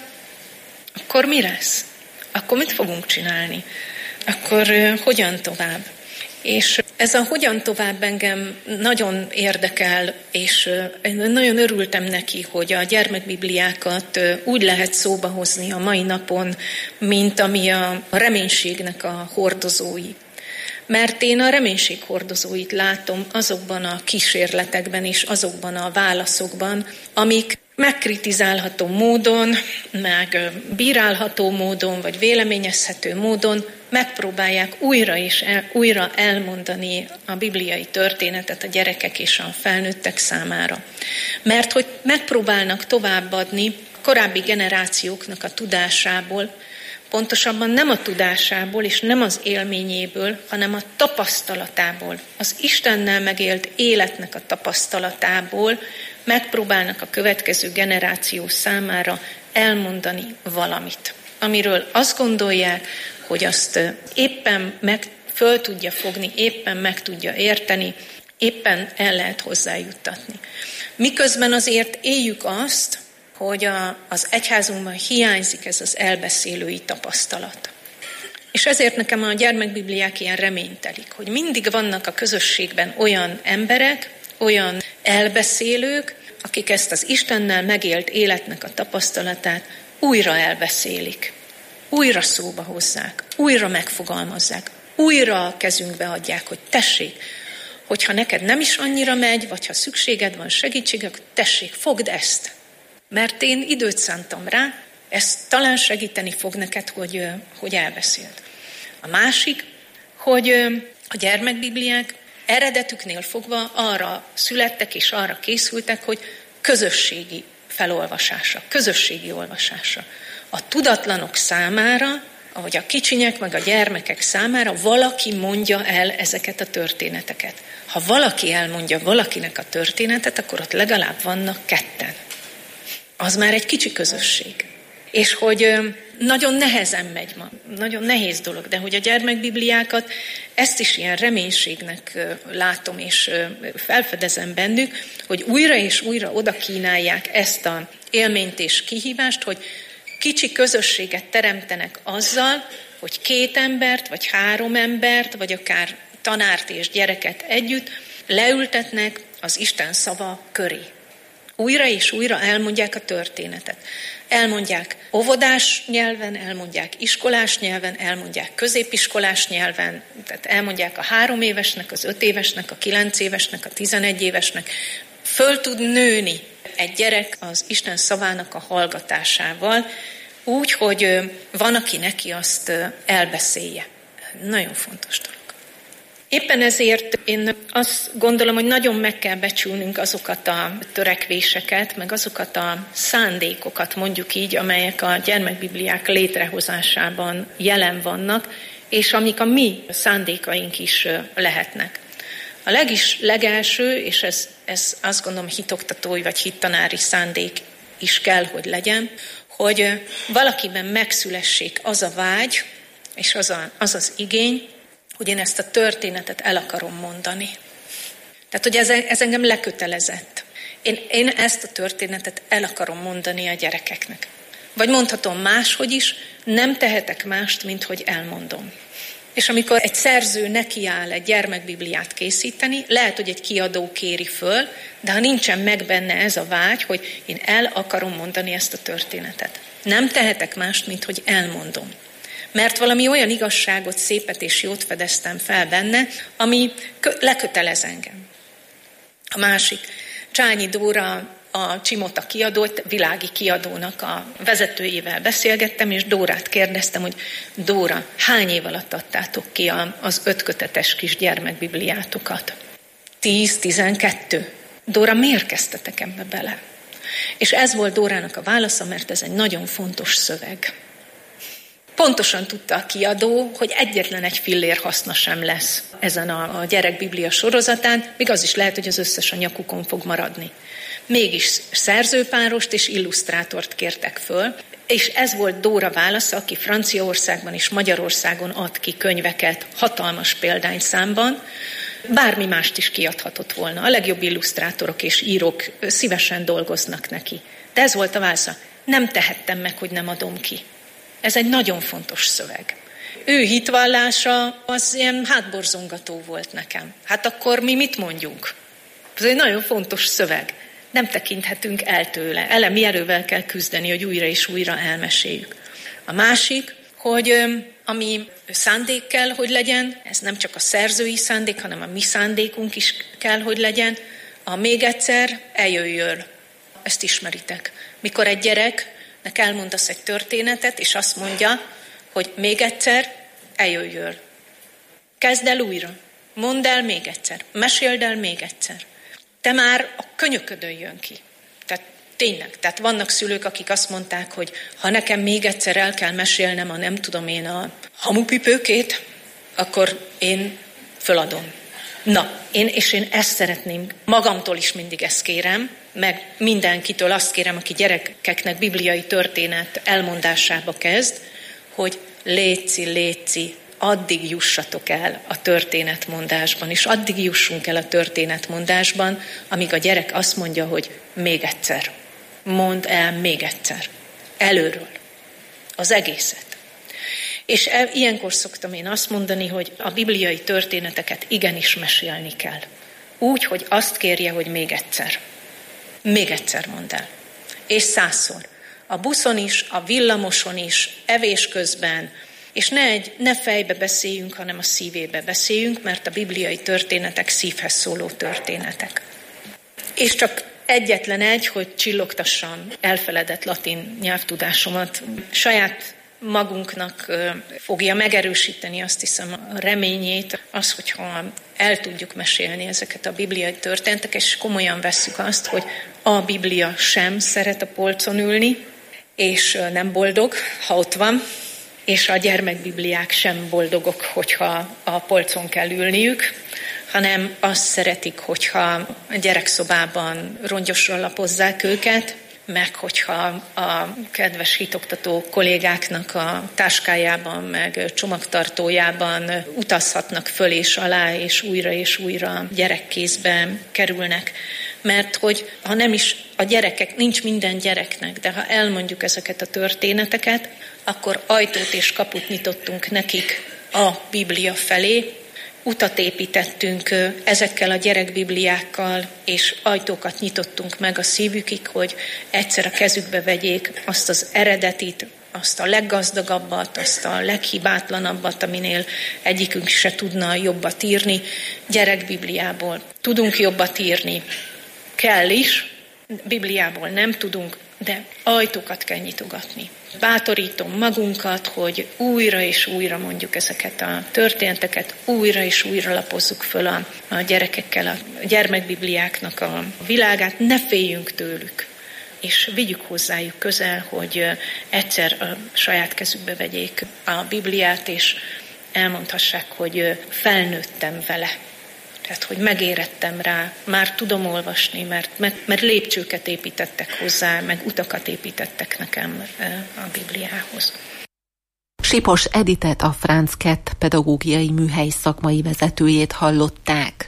akkor mi lesz? Akkor mit fogunk csinálni? Akkor uh, hogyan tovább? És ez a hogyan tovább engem nagyon érdekel, és uh, nagyon örültem neki, hogy a gyermekbibliákat uh, úgy lehet szóba hozni a mai napon, mint ami a reménységnek a hordozói. Mert én a reménység hordozóit látom azokban a kísérletekben és azokban a válaszokban, amik megkritizálható módon, meg bírálható módon, vagy véleményezhető módon megpróbálják újra és el, újra elmondani a bibliai történetet a gyerekek és a felnőttek számára. Mert hogy megpróbálnak továbbadni korábbi generációknak a tudásából, pontosabban nem a tudásából és nem az élményéből, hanem a tapasztalatából, az Istennel megélt életnek a tapasztalatából megpróbálnak a következő generáció számára elmondani valamit, amiről azt gondolják, hogy azt éppen meg föl tudja fogni, éppen meg tudja érteni, éppen el lehet hozzájuttatni. Miközben azért éljük azt, hogy a, az egyházunkban hiányzik ez az elbeszélői tapasztalat. És ezért nekem a gyermekbibliák ilyen reménytelik, hogy mindig vannak a közösségben olyan emberek, olyan elbeszélők, akik ezt az Istennel megélt életnek a tapasztalatát újra elbeszélik, újra szóba hozzák, újra megfogalmazzák, újra a kezünkbe adják, hogy tessék, hogyha neked nem is annyira megy, vagy ha szükséged van segítségre, akkor tessék, fogd ezt. Mert én időt szántam rá, ez talán segíteni fog neked, hogy, hogy elbeszéld. A másik, hogy a gyermekbibliák eredetüknél fogva arra születtek és arra készültek, hogy közösségi felolvasása, közösségi olvasása. A tudatlanok számára, ahogy a kicsinyek meg a gyermekek számára valaki mondja el ezeket a történeteket. Ha valaki elmondja valakinek a történetet, akkor ott legalább vannak ketten. Az már egy kicsi közösség. És hogy nagyon nehezen megy ma, nagyon nehéz dolog, de hogy a gyermekbibliákat, ezt is ilyen reménységnek látom, és felfedezem bennük, hogy újra és újra oda kínálják ezt a élményt és kihívást, hogy kicsi közösséget teremtenek azzal, hogy két embert, vagy három embert, vagy akár tanárt és gyereket együtt leültetnek az Isten szava köré. Újra és újra elmondják a történetet. Elmondják óvodás nyelven, elmondják iskolás nyelven, elmondják középiskolás nyelven, tehát elmondják a három évesnek, az öt évesnek, a kilenc évesnek, a tizenegy évesnek. Föl tud nőni egy gyerek az Isten szavának a hallgatásával, úgy, hogy van, aki neki azt elbeszélje. Nagyon fontos dolog. Éppen ezért én azt gondolom, hogy nagyon meg kell becsülnünk azokat a törekvéseket, meg azokat a szándékokat, mondjuk így, amelyek a gyermekbibliák létrehozásában jelen vannak, és amik a mi szándékaink is lehetnek. A legis, legelső, és ez, ez azt gondolom hitoktatói vagy hittanári szándék is kell, hogy legyen, hogy valakiben megszülessék az a vágy, és az, a, az az igény, hogy én ezt a történetet el akarom mondani. Tehát, hogy ez, ez engem lekötelezett. Én, én ezt a történetet el akarom mondani a gyerekeknek. Vagy mondhatom máshogy is, nem tehetek mást, mint hogy elmondom. És amikor egy szerző nekiáll egy gyermekbibliát készíteni, lehet, hogy egy kiadó kéri föl, de ha nincsen meg benne ez a vágy, hogy én el akarom mondani ezt a történetet. Nem tehetek mást, mint hogy elmondom. Mert valami olyan igazságot, szépet és jót fedeztem fel benne, ami lekötelez engem. A másik, Csányi Dóra, a Csimota kiadót, világi kiadónak a vezetőjével beszélgettem, és Dórát kérdeztem, hogy Dóra, hány év alatt adtátok ki az ötkötetes kis gyermekbibliátokat? Tíz, tizenkettő. Dóra, miért kezdtetek ebbe bele? És ez volt Dórának a válasza, mert ez egy nagyon fontos szöveg. Pontosan tudta a kiadó, hogy egyetlen egy fillér haszna sem lesz ezen a, a gyerekbiblia sorozatán, még az is lehet, hogy az összes a nyakukon fog maradni. Mégis szerzőpárost és illusztrátort kértek föl, és ez volt Dóra válasza, aki Franciaországban és Magyarországon ad ki könyveket hatalmas példányszámban, bármi mást is kiadhatott volna. A legjobb illusztrátorok és írók szívesen dolgoznak neki. De ez volt a válasza. Nem tehettem meg, hogy nem adom ki. Ez egy nagyon fontos szöveg. Ő hitvallása az ilyen hátborzongató volt nekem. Hát akkor mi mit mondjunk? Ez egy nagyon fontos szöveg. Nem tekinthetünk el tőle. Elemi erővel kell küzdeni, hogy újra és újra elmeséljük. A másik, hogy ami szándék kell, hogy legyen, ez nem csak a szerzői szándék, hanem a mi szándékunk is kell, hogy legyen, a még egyszer eljöjjön. Ezt ismeritek. Mikor egy gyereknek elmondasz egy történetet, és azt mondja, hogy még egyszer eljöjjön. Kezd el újra. Mondd el még egyszer. Meséld el még egyszer. Te már a könyöködön jön ki. Tehát tényleg. Tehát vannak szülők, akik azt mondták, hogy ha nekem még egyszer el kell mesélnem a nem tudom én a hamupipőkét, akkor én föladom. Na, én, és én ezt szeretném, magamtól is mindig ezt kérem, meg mindenkitől azt kérem, aki gyerekeknek bibliai történet elmondásába kezd, hogy léci, léci, addig jussatok el a történetmondásban, és addig jussunk el a történetmondásban, amíg a gyerek azt mondja, hogy még egyszer. Mondd el még egyszer. Előről. Az egészet. És e, ilyenkor szoktam én azt mondani, hogy a bibliai történeteket igenis mesélni kell. Úgy, hogy azt kérje, hogy még egyszer. Még egyszer mondd el. És százszor. A buszon is, a villamoson is, evés közben, és ne, egy, ne fejbe beszéljünk, hanem a szívébe beszéljünk, mert a bibliai történetek szívhez szóló történetek. És csak egyetlen egy, hogy csillogtassam elfeledett latin nyelvtudásomat. Saját magunknak fogja megerősíteni, azt hiszem, a reményét, az, hogyha el tudjuk mesélni ezeket a bibliai történeteket, és komolyan vesszük azt, hogy a Biblia sem szeret a polcon ülni, és nem boldog, ha ott van, és a gyermekbibliák sem boldogok, hogyha a polcon kell ülniük, hanem azt szeretik, hogyha a gyerekszobában rongyosra lapozzák őket, meg hogyha a kedves hitoktató kollégáknak a táskájában, meg csomagtartójában utazhatnak föl és alá, és újra és újra gyerekkézbe kerülnek. Mert hogy ha nem is a gyerekek, nincs minden gyereknek, de ha elmondjuk ezeket a történeteket, akkor ajtót és kaput nyitottunk nekik a Biblia felé, utat építettünk ezekkel a gyerekbibliákkal, és ajtókat nyitottunk meg a szívükig, hogy egyszer a kezükbe vegyék azt az eredetit, azt a leggazdagabbat, azt a leghibátlanabbat, aminél egyikünk se tudna jobbat írni. Gyerekbibliából tudunk jobbat írni, kell is, Bibliából nem tudunk, de ajtókat kell nyitogatni. Bátorítom magunkat, hogy újra és újra mondjuk ezeket a történeteket, újra és újra lapozzuk föl a, a gyerekekkel, a gyermekbibliáknak a világát, ne féljünk tőlük, és vigyük hozzájuk közel, hogy egyszer a saját kezükbe vegyék a Bibliát, és elmondhassák, hogy felnőttem vele. Tehát, hogy megérettem rá, már tudom olvasni, mert, mert, mert lépcsőket építettek hozzá, meg utakat építettek nekem a Bibliához. Sipos Editet, a Franz Kett pedagógiai műhely szakmai vezetőjét hallották.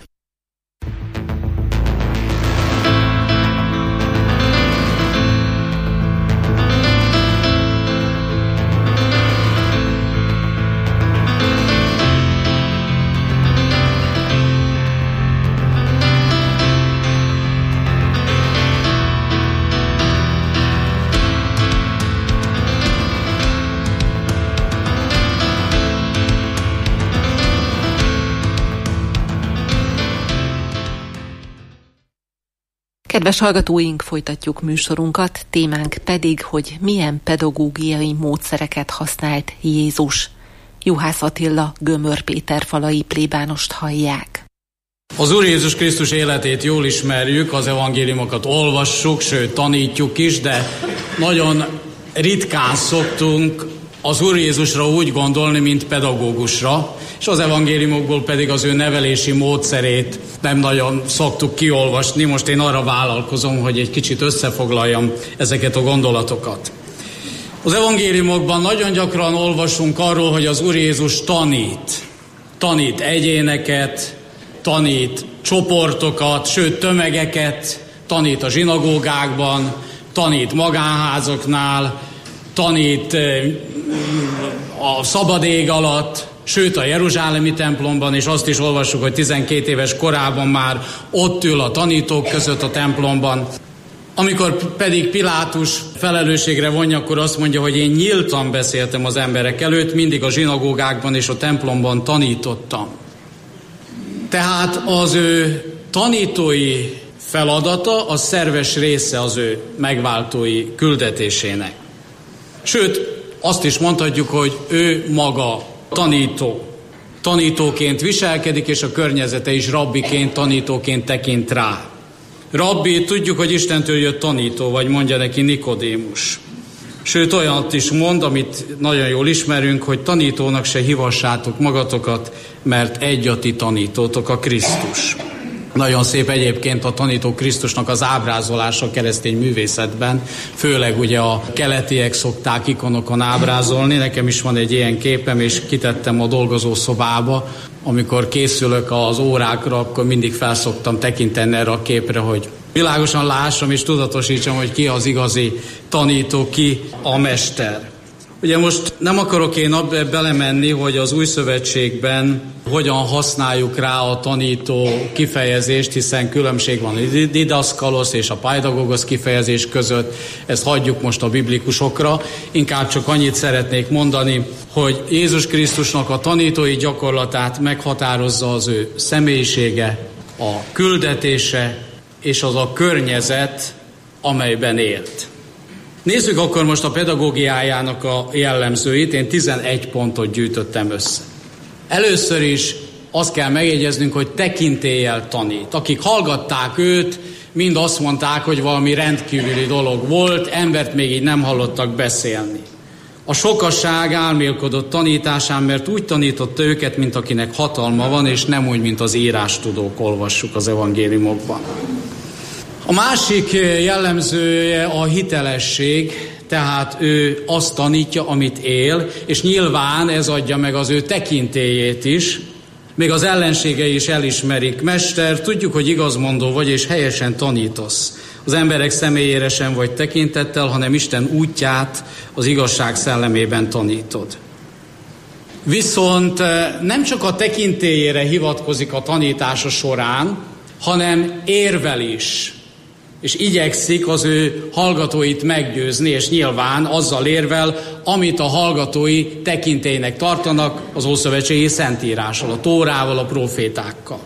Kedves hallgatóink, folytatjuk műsorunkat, témánk pedig, hogy milyen pedagógiai módszereket használt Jézus. Juhász Attila Gömör Péter falai plébánost hallják. Az Úr Jézus Krisztus életét jól ismerjük, az evangéliumokat olvassuk, sőt tanítjuk is, de nagyon ritkán szoktunk az Úr Jézusra úgy gondolni, mint pedagógusra, és az evangéliumokból pedig az ő nevelési módszerét nem nagyon szoktuk kiolvasni. Most én arra vállalkozom, hogy egy kicsit összefoglaljam ezeket a gondolatokat. Az evangéliumokban nagyon gyakran olvasunk arról, hogy az Úr Jézus tanít. Tanít egyéneket, tanít csoportokat, sőt tömegeket, tanít a zsinagógákban, tanít magánházaknál, tanít a szabad ég alatt, sőt a jeruzsálemi templomban, és azt is olvassuk, hogy tizenkét éves korában már ott ül a tanítók között a templomban. Amikor pedig Pilátus felelősségre vonja, akkor azt mondja, hogy én nyíltan beszéltem az emberek előtt, mindig a zsinagógákban és a templomban tanítottam. Tehát az ő tanítói feladata az szerves része az ő megváltói küldetésének. Sőt, azt is mondhatjuk, hogy ő maga tanító. Tanítóként viselkedik, és a környezete is rabbiként, tanítóként tekint rá. Rabbi, tudjuk, hogy Istentől jött tanító, vagy mondja neki Nikodémus. Sőt, olyat is mond, amit nagyon jól ismerünk, hogy tanítónak se hívassátok magatokat, mert egy a ti tanítótok, a Krisztus. Nagyon szép egyébként a tanító Krisztusnak az ábrázolása a keresztény művészetben, főleg ugye a keletiek szokták ikonokon ábrázolni, nekem is van egy ilyen képem, és kitettem a dolgozószobába, amikor készülök az órákra, akkor mindig felszoktam tekinteni erre a képre, hogy világosan lássam és tudatosítsam, hogy ki az igazi tanító, ki a mester. Ugye most nem akarok én abba belemenni, hogy az Új Szövetségben hogyan használjuk rá a tanító kifejezést, hiszen különbség van a didaszkalosz és a paidagogosz kifejezés között, ezt hagyjuk most a biblikusokra. Inkább csak annyit szeretnék mondani, hogy Jézus Krisztusnak a tanítói gyakorlatát meghatározza az ő személyisége, a küldetése és az a környezet, amelyben élt. Nézzük akkor most a pedagógiájának a jellemzőit, én tizenegy pontot gyűjtöttem össze. Először is azt kell megjegyeznünk, hogy tekintéllyel tanít. Akik hallgatták őt, mind azt mondták, hogy valami rendkívüli dolog volt, embert még így nem hallottak beszélni. A sokasság álmélkodott tanításán, mert úgy tanította őket, mint akinek hatalma van, és nem úgy, mint az írástudók, olvassuk az evangéliumokban. A másik jellemzője a hitelesség, tehát ő azt tanítja, amit él, és nyilván ez adja meg az ő tekintélyét is, még az ellenségei is elismerik. Mester, tudjuk, hogy igazmondó vagy, és helyesen tanítasz. Az emberek személyére sem vagy tekintettel, hanem Isten útját az igazság szellemében tanítod. Viszont nem csak a tekintélyére hivatkozik a tanítása során, hanem érvel is, és igyekszik az ő hallgatóit meggyőzni, és nyilván azzal érvel, amit a hallgatói tekintélynek tartanak az ószövetségi szentírással, a tórával, a profétákkal.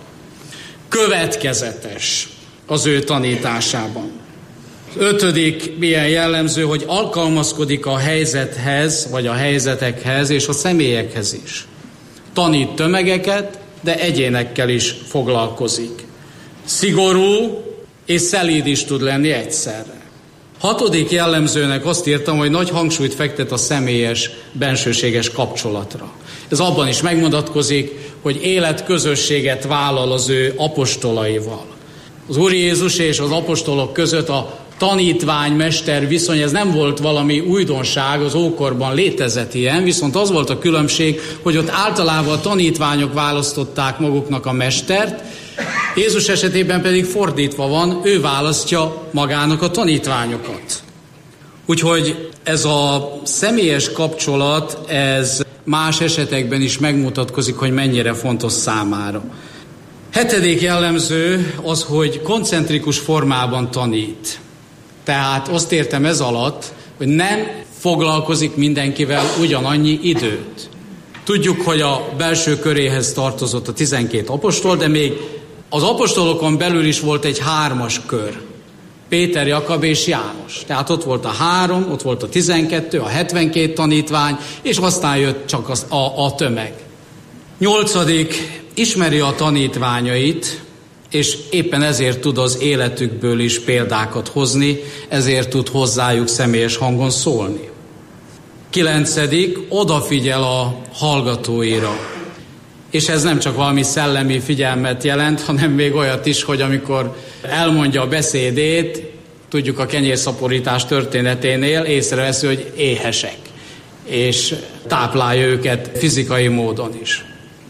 Következetes az ő tanításában. Az ötödik milyen jellemző, hogy alkalmazkodik a helyzethez, vagy a helyzetekhez, és a személyekhez is. Tanít tömegeket, de egyénekkel is foglalkozik. Szigorú és szelíd is tud lenni egyszerre. Hatodik jellemzőnek azt írtam, hogy nagy hangsúlyt fektet a személyes, bensőséges kapcsolatra. Ez abban is megmutatkozik, hogy életközösséget vállal az ő apostolaival. Az Úr Jézus és az apostolok között a tanítvány-mester viszony, ez nem volt valami újdonság, az ókorban létezett ilyen, viszont az volt a különbség, hogy ott általában a tanítványok választották maguknak a mestert, Jézus esetében pedig fordítva van, ő választja magának a tanítványokat. Úgyhogy ez a személyes kapcsolat, ez más esetekben is megmutatkozik, hogy mennyire fontos számára. Hetedik jellemző az, hogy koncentrikus formában tanít. Tehát azt értem ez alatt, hogy nem foglalkozik mindenkivel ugyanannyi időt. Tudjuk, hogy a belső köréhez tartozott a tizenkét apostol, de még az apostolokon belül is volt egy hármas kör. Péter, Jakab és János. Tehát ott volt a három, ott volt a tizenkettő, a hetvenkét tanítvány, és aztán jött csak az, a, a tömeg. Nyolcadik, ismeri a tanítványait, és éppen ezért tud az életükből is példákat hozni, ezért tud hozzájuk személyes hangon szólni. Kilencedik, odafigyel a hallgatóira. És ez nem csak valami szellemi figyelmet jelent, hanem még olyat is, hogy amikor elmondja a beszédét, tudjuk a kenyérszaporítás történeténél, észreveszi, hogy éhesek, és táplálja őket fizikai módon is.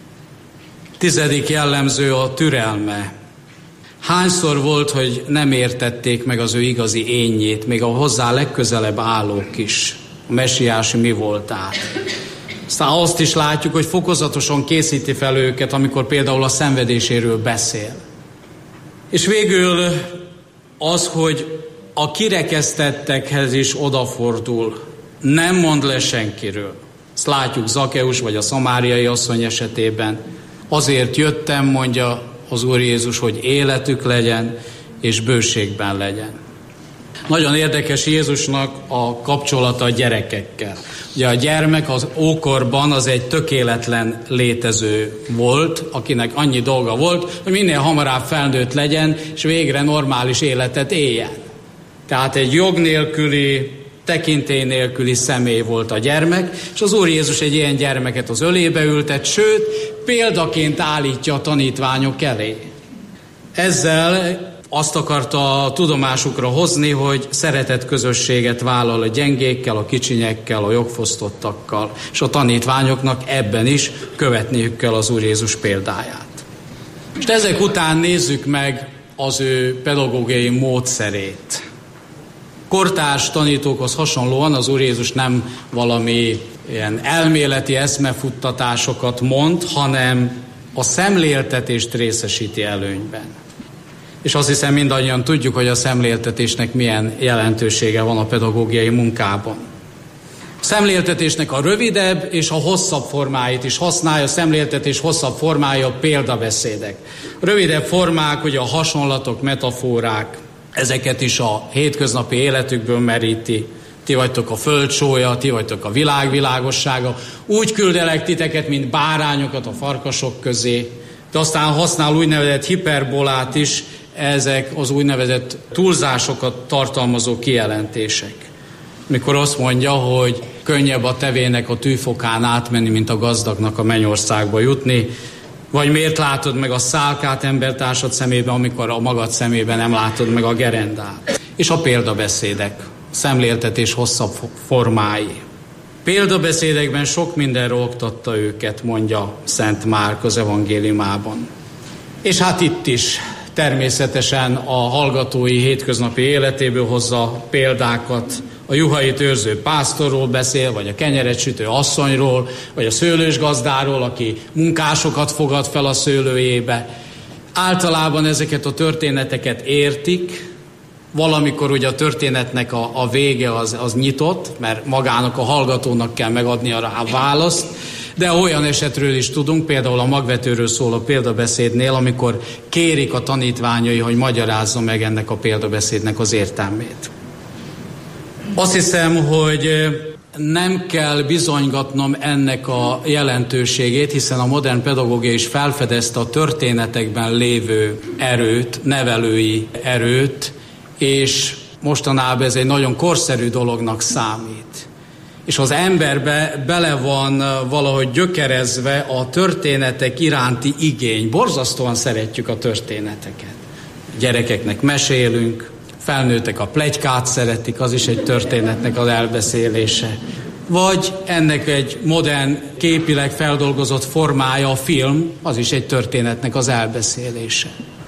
Tizedik jellemző a türelme. Hányszor volt, hogy nem értették meg az ő igazi énjét, még a hozzá legközelebb állók is, a messiás mi voltát. Aztán azt is látjuk, hogy fokozatosan készíti fel őket, amikor például a szenvedéséről beszél. És végül az, hogy a kirekesztettekhez is odafordul, nem mond le senkiről. Ezt látjuk Zakeus vagy a szamáriai asszony esetében. Azért jöttem, mondja az Úr Jézus, hogy életük legyen, és bőségben legyen. Nagyon érdekes Jézusnak a kapcsolata a gyerekekkel. Ugye a gyermek az ókorban az egy tökéletlen létező volt, akinek annyi dolga volt, hogy minél hamarabb felnőtt legyen, és végre normális életet éljen. Tehát egy jog nélküli, tekintély nélküli személy volt a gyermek, és az Úr Jézus egy ilyen gyermeket az ölébe ültet, sőt, példaként állítja a tanítványok elé. Ezzel azt akarta a tudomásukra hozni, hogy szeretett közösséget vállal a gyengékkel, a kicsinyekkel, a jogfosztottakkal, és a tanítványoknak ebben is követniük kell az Úr Jézus példáját. És ezek után nézzük meg az ő pedagógiai módszerét. kortárs tanítókhoz hasonlóan az Úr Jézus nem valami ilyen elméleti eszmefuttatásokat mond, hanem a szemléltetést részesíti előnyben. És azt hiszem mindannyian tudjuk, hogy a szemléltetésnek milyen jelentősége van a pedagógiai munkában. A szemléltetésnek a rövidebb és a hosszabb formáit is használja. A szemléltetés hosszabb formája a példabeszédek. A rövidebb formák, ugye a hasonlatok, metaforák, ezeket is a hétköznapi életükből meríti. Ti vagytok a föld sója, ti vagytok a világ világossága. Úgy küldelek titeket, mint bárányokat a farkasok közé. De aztán használ úgynevezett hiperbolát is, ezek az úgynevezett túlzásokat tartalmazó kijelentések. Mikor azt mondja, hogy könnyebb a tevének a tűfokán átmenni, mint a gazdagnak a mennyországba jutni, vagy miért látod meg a szálkát embertársad szemében, amikor a magad szemében nem látod meg a gerendát. És a példabeszédek, szemléltetés hosszabb formái. Példabeszédekben sok mindenről oktatta őket, mondja Szent Márk az evangéliumában. És hát itt is természetesen a hallgatói hétköznapi életéből hozza példákat. A juhait őrző pásztorról beszél, vagy a kenyeret sütő asszonyról, vagy a szőlősgazdáról, aki munkásokat fogad fel a szőlőjébe. Általában ezeket a történeteket értik, valamikor ugye a történetnek a, a vége az, az nyitott, mert magának a hallgatónak kell megadnia rá a választ, de olyan esetről is tudunk, például a magvetőről szól a példabeszédnél, amikor kérik a tanítványai, hogy magyarázza meg ennek a példabeszédnek az értelmét. Azt hiszem, hogy nem kell bizonygatnom ennek a jelentőségét, hiszen a modern pedagógia is felfedezte a történetekben lévő erőt, nevelői erőt, és mostanában ez egy nagyon korszerű dolognak számít. És az emberbe bele van valahogy gyökerezve a történetek iránti igény. Borzasztóan szeretjük a történeteket. A gyerekeknek mesélünk, felnőttek a pletykát szeretik, az is egy történetnek az elbeszélése. Vagy ennek egy modern, képileg feldolgozott formája a film, az is egy történetnek az elbeszélése.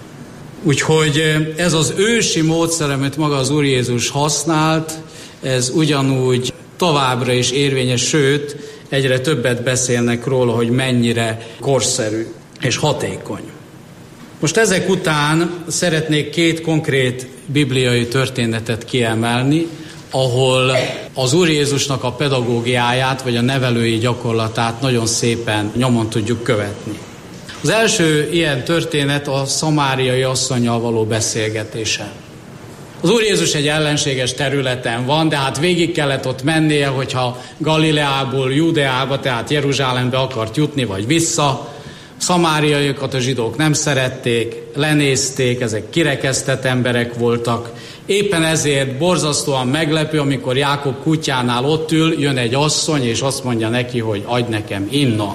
Úgyhogy ez az ősi módszer, amit maga az Úr Jézus használt, ez ugyanúgy továbbra is érvényes, sőt, egyre többet beszélnek róla, hogy mennyire korszerű és hatékony. Most ezek után szeretnék két konkrét bibliai történetet kiemelni, ahol az Úr Jézusnak a pedagógiáját, vagy a nevelői gyakorlatát nagyon szépen nyomon tudjuk követni. Az első ilyen történet a szamáriai asszonnyal való beszélgetése. Az Úr Jézus egy ellenséges területen van, de hát végig kellett ott mennie, hogyha Galileából Judeába, tehát Jeruzsálembe akart jutni, vagy vissza. Szamáriaiakat a zsidók nem szerették, lenézték, ezek kirekesztett emberek voltak. Éppen ezért borzasztóan meglepő, amikor Jákob kutyánál ott ül, jön egy asszony, és azt mondja neki, hogy adj nekem innom.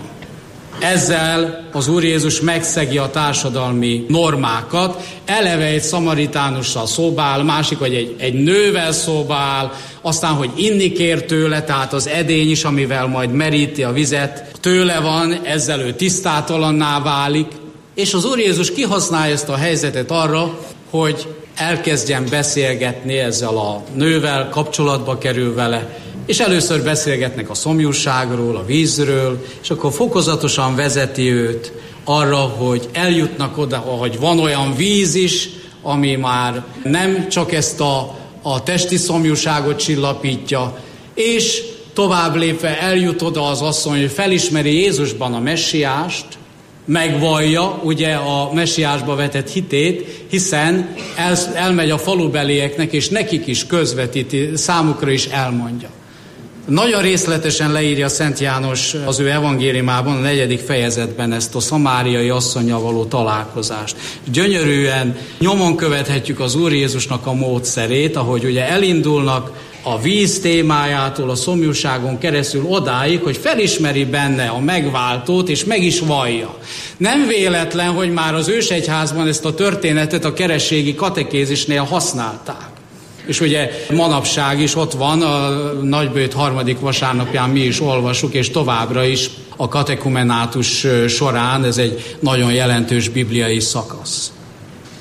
Ezzel az Úr Jézus megszegi a társadalmi normákat, eleve egy szamaritánussal szóbál, másik, hogy egy, egy nővel szóbál, aztán, hogy inni kér tőle, tehát az edény is, amivel majd meríti a vizet, tőle van, ezzel ő tisztátalanná válik, és az Úr Jézus kihasználja ezt a helyzetet arra, hogy elkezdjen beszélgetni ezzel a nővel, kapcsolatba kerül vele, és először beszélgetnek a szomjúságról, a vízről, és akkor fokozatosan vezeti őt arra, hogy eljutnak oda, hogy van olyan víz is, ami már nem csak ezt a, a testi szomjúságot csillapítja, és tovább lépve eljut oda az asszony, hogy felismeri Jézusban a messiást, megvallja ugye a messiásba vetett hitét, hiszen el, elmegy a falubelieknek, és nekik is közvetíti, számukra is elmondja. Nagyon részletesen leírja Szent János az ő evangéliumában, a negyedik fejezetben ezt a szamáriai asszonnyal való találkozást. Gyönyörűen nyomon követhetjük az Úr Jézusnak a módszerét, ahogy ugye elindulnak a víz témájától, a szomjúságon keresztül odáig, hogy felismeri benne a megváltót, és meg is vallja. Nem véletlen, hogy már az ősegyházban ezt a történetet a kerességi katekézisnél használták. És ugye manapság is ott van, a nagybőjt harmadik vasárnapján mi is olvasjuk, és továbbra is a katekumenátus során ez egy nagyon jelentős bibliai szakasz.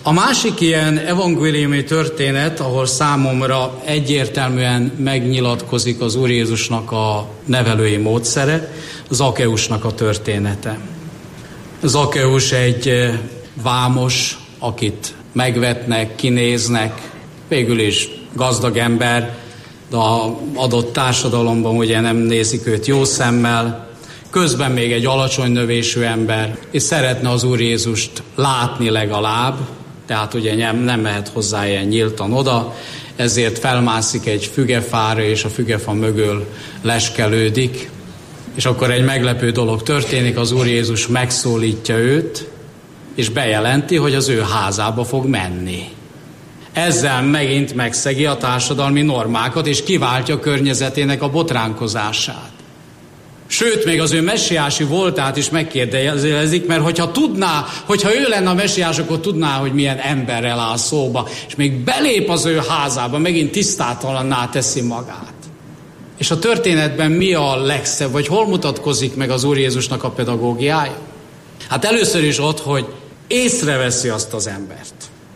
A másik ilyen evangéliumi történet, ahol számomra egyértelműen megnyilatkozik az Úr Jézusnak a nevelői módszere, Zakkeusnak a története. Zakkeus egy vámos, akit megvetnek, kinéznek, végül is gazdag ember, de az adott társadalomban ugye nem nézik őt jó szemmel, közben még egy alacsony növésű ember, és szeretne az Úr Jézust látni legalább, tehát ugye nem mehet hozzá ilyen nyíltan oda, ezért felmászik egy fügefára, és a fügefa mögül leskelődik, és akkor egy meglepő dolog történik, az Úr Jézus megszólítja őt, és bejelenti, hogy az ő házába fog menni. Ezzel megint megszegi a társadalmi normákat, és kiváltja környezetének a botránkozását. Sőt, még az ő messiási voltát is megkérdőjelezik, mert hogyha tudná, hogyha ő lenne a messiás, akkor tudná, hogy milyen emberrel áll szóba, és még belép az ő házába, megint tisztátalanná teszi magát. És a történetben mi a legszebb, vagy hol mutatkozik meg az Úr Jézusnak a pedagógiája? Hát először is ott, hogy észreveszi azt az embert.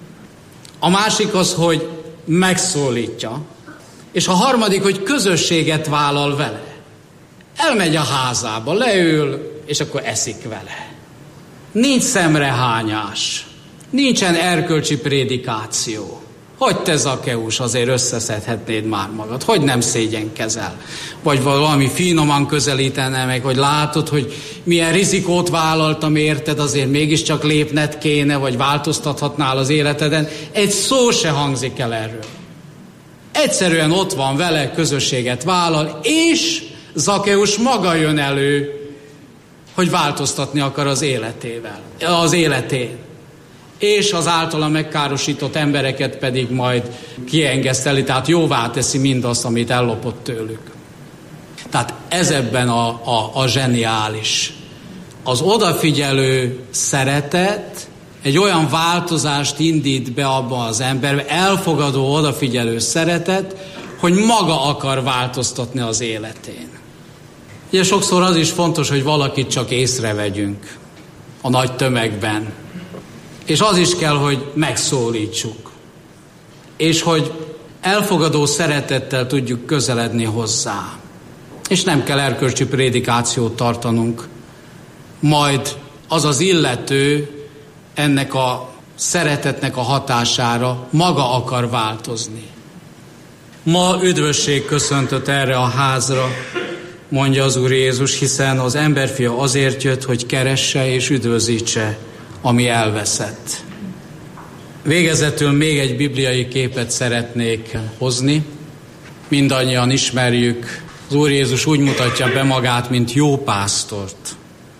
A másik az, hogy megszólítja, és a harmadik, hogy közösséget vállal vele. Elmegy a házába, leül, és akkor eszik vele. Nincs szemrehányás, nincsen erkölcsi prédikáció. Hogy te, Zakkeus, azért összeszedhetnéd már magad, hogy nem szégyenkezel. Vagy valami finoman közelítene meg, hogy látod, hogy milyen rizikót vállaltam érted, azért mégiscsak lépned kéne, vagy változtathatnál az életeden. Egy szó se hangzik el erről. Egyszerűen ott van vele, közösséget vállal, és Zakkeus maga jön elő, hogy változtatni akar az életével, az életén. És az általa megkárosított embereket pedig majd kiengeszteli, tehát jóvá teszi mindazt, amit ellopott tőlük. Tehát ez ebben a, a, a zseniális. Az odafigyelő szeretet egy olyan változást indít be abban az emberben, elfogadó, odafigyelő szeretet, hogy maga akar változtatni az életén. Ugye sokszor az is fontos, hogy valakit csak észrevegyünk a nagy tömegben. És az is kell, hogy megszólítsuk. És hogy elfogadó szeretettel tudjuk közeledni hozzá. És nem kell erkölcsi prédikációt tartanunk. Majd az az illető ennek a szeretetnek a hatására maga akar változni. Ma üdvösség köszöntött erre a házra, mondja az Úr Jézus, hiszen az emberfia azért jött, hogy keresse és üdvözítse, ami elveszett. Végezetül még egy bibliai képet szeretnék hozni. Mindannyian ismerjük, az Úr Jézus úgy mutatja be magát, mint jó pásztort.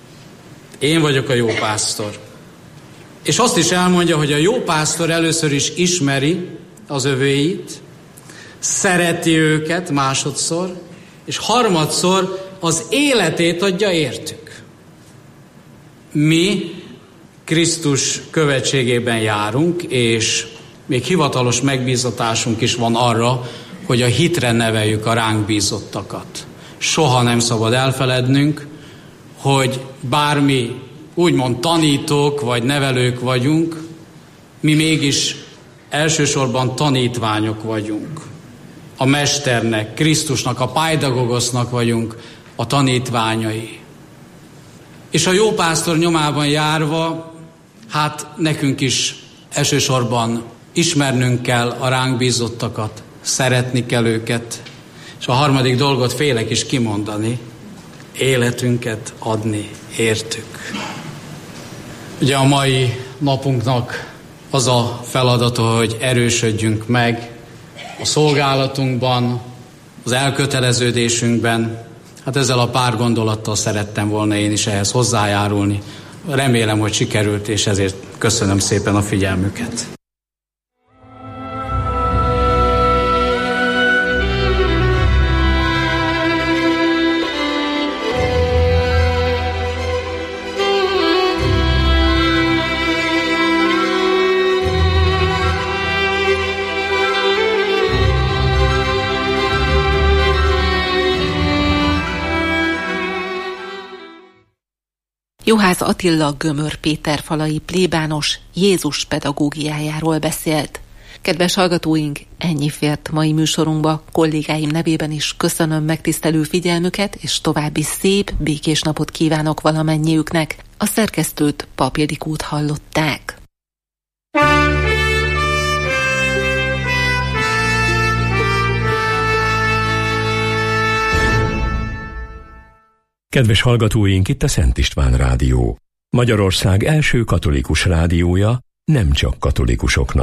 Én vagyok a jó pásztor. És azt is elmondja, hogy a jó pásztor először is ismeri az övéit, szereti őket másodszor, és harmadszor az életét adja értük. Mi Krisztus követségében járunk, és még hivatalos megbízatásunk is van arra, hogy a hitre neveljük a ránk bízottakat. Soha nem szabad elfelednünk, hogy bármi úgymond tanítók vagy nevelők vagyunk, mi mégis elsősorban tanítványok vagyunk. A Mesternek, Krisztusnak, a Paidagogosznak vagyunk a tanítványai. És a jó pásztor nyomában járva, hát nekünk is elsősorban ismernünk kell a ránk bízottakat, szeretni kell őket, és a harmadik dolgot félek is kimondani, életünket adni értük. Ugye a mai napunknak az a feladata, hogy erősödjünk meg a szolgálatunkban, az elköteleződésünkben. Hát ezzel a pár gondolattal szerettem volna én is ehhez hozzájárulni. Remélem, hogy sikerült, és ezért köszönöm szépen a figyelmüket. Juhász Attila Gömör Péter falai plébános Jézus pedagógiájáról beszélt. Kedves hallgatóink, ennyi fért mai műsorunkba. Kollégáim nevében is köszönöm megtisztelő figyelmüket, és további szép, békés napot kívánok valamennyiüknek. A szerkesztőt, Pap Ildikót hallották. Kedves hallgatóink, itt a Szent István Rádió. Magyarország első katolikus rádiója, nem csak katolikusoknak.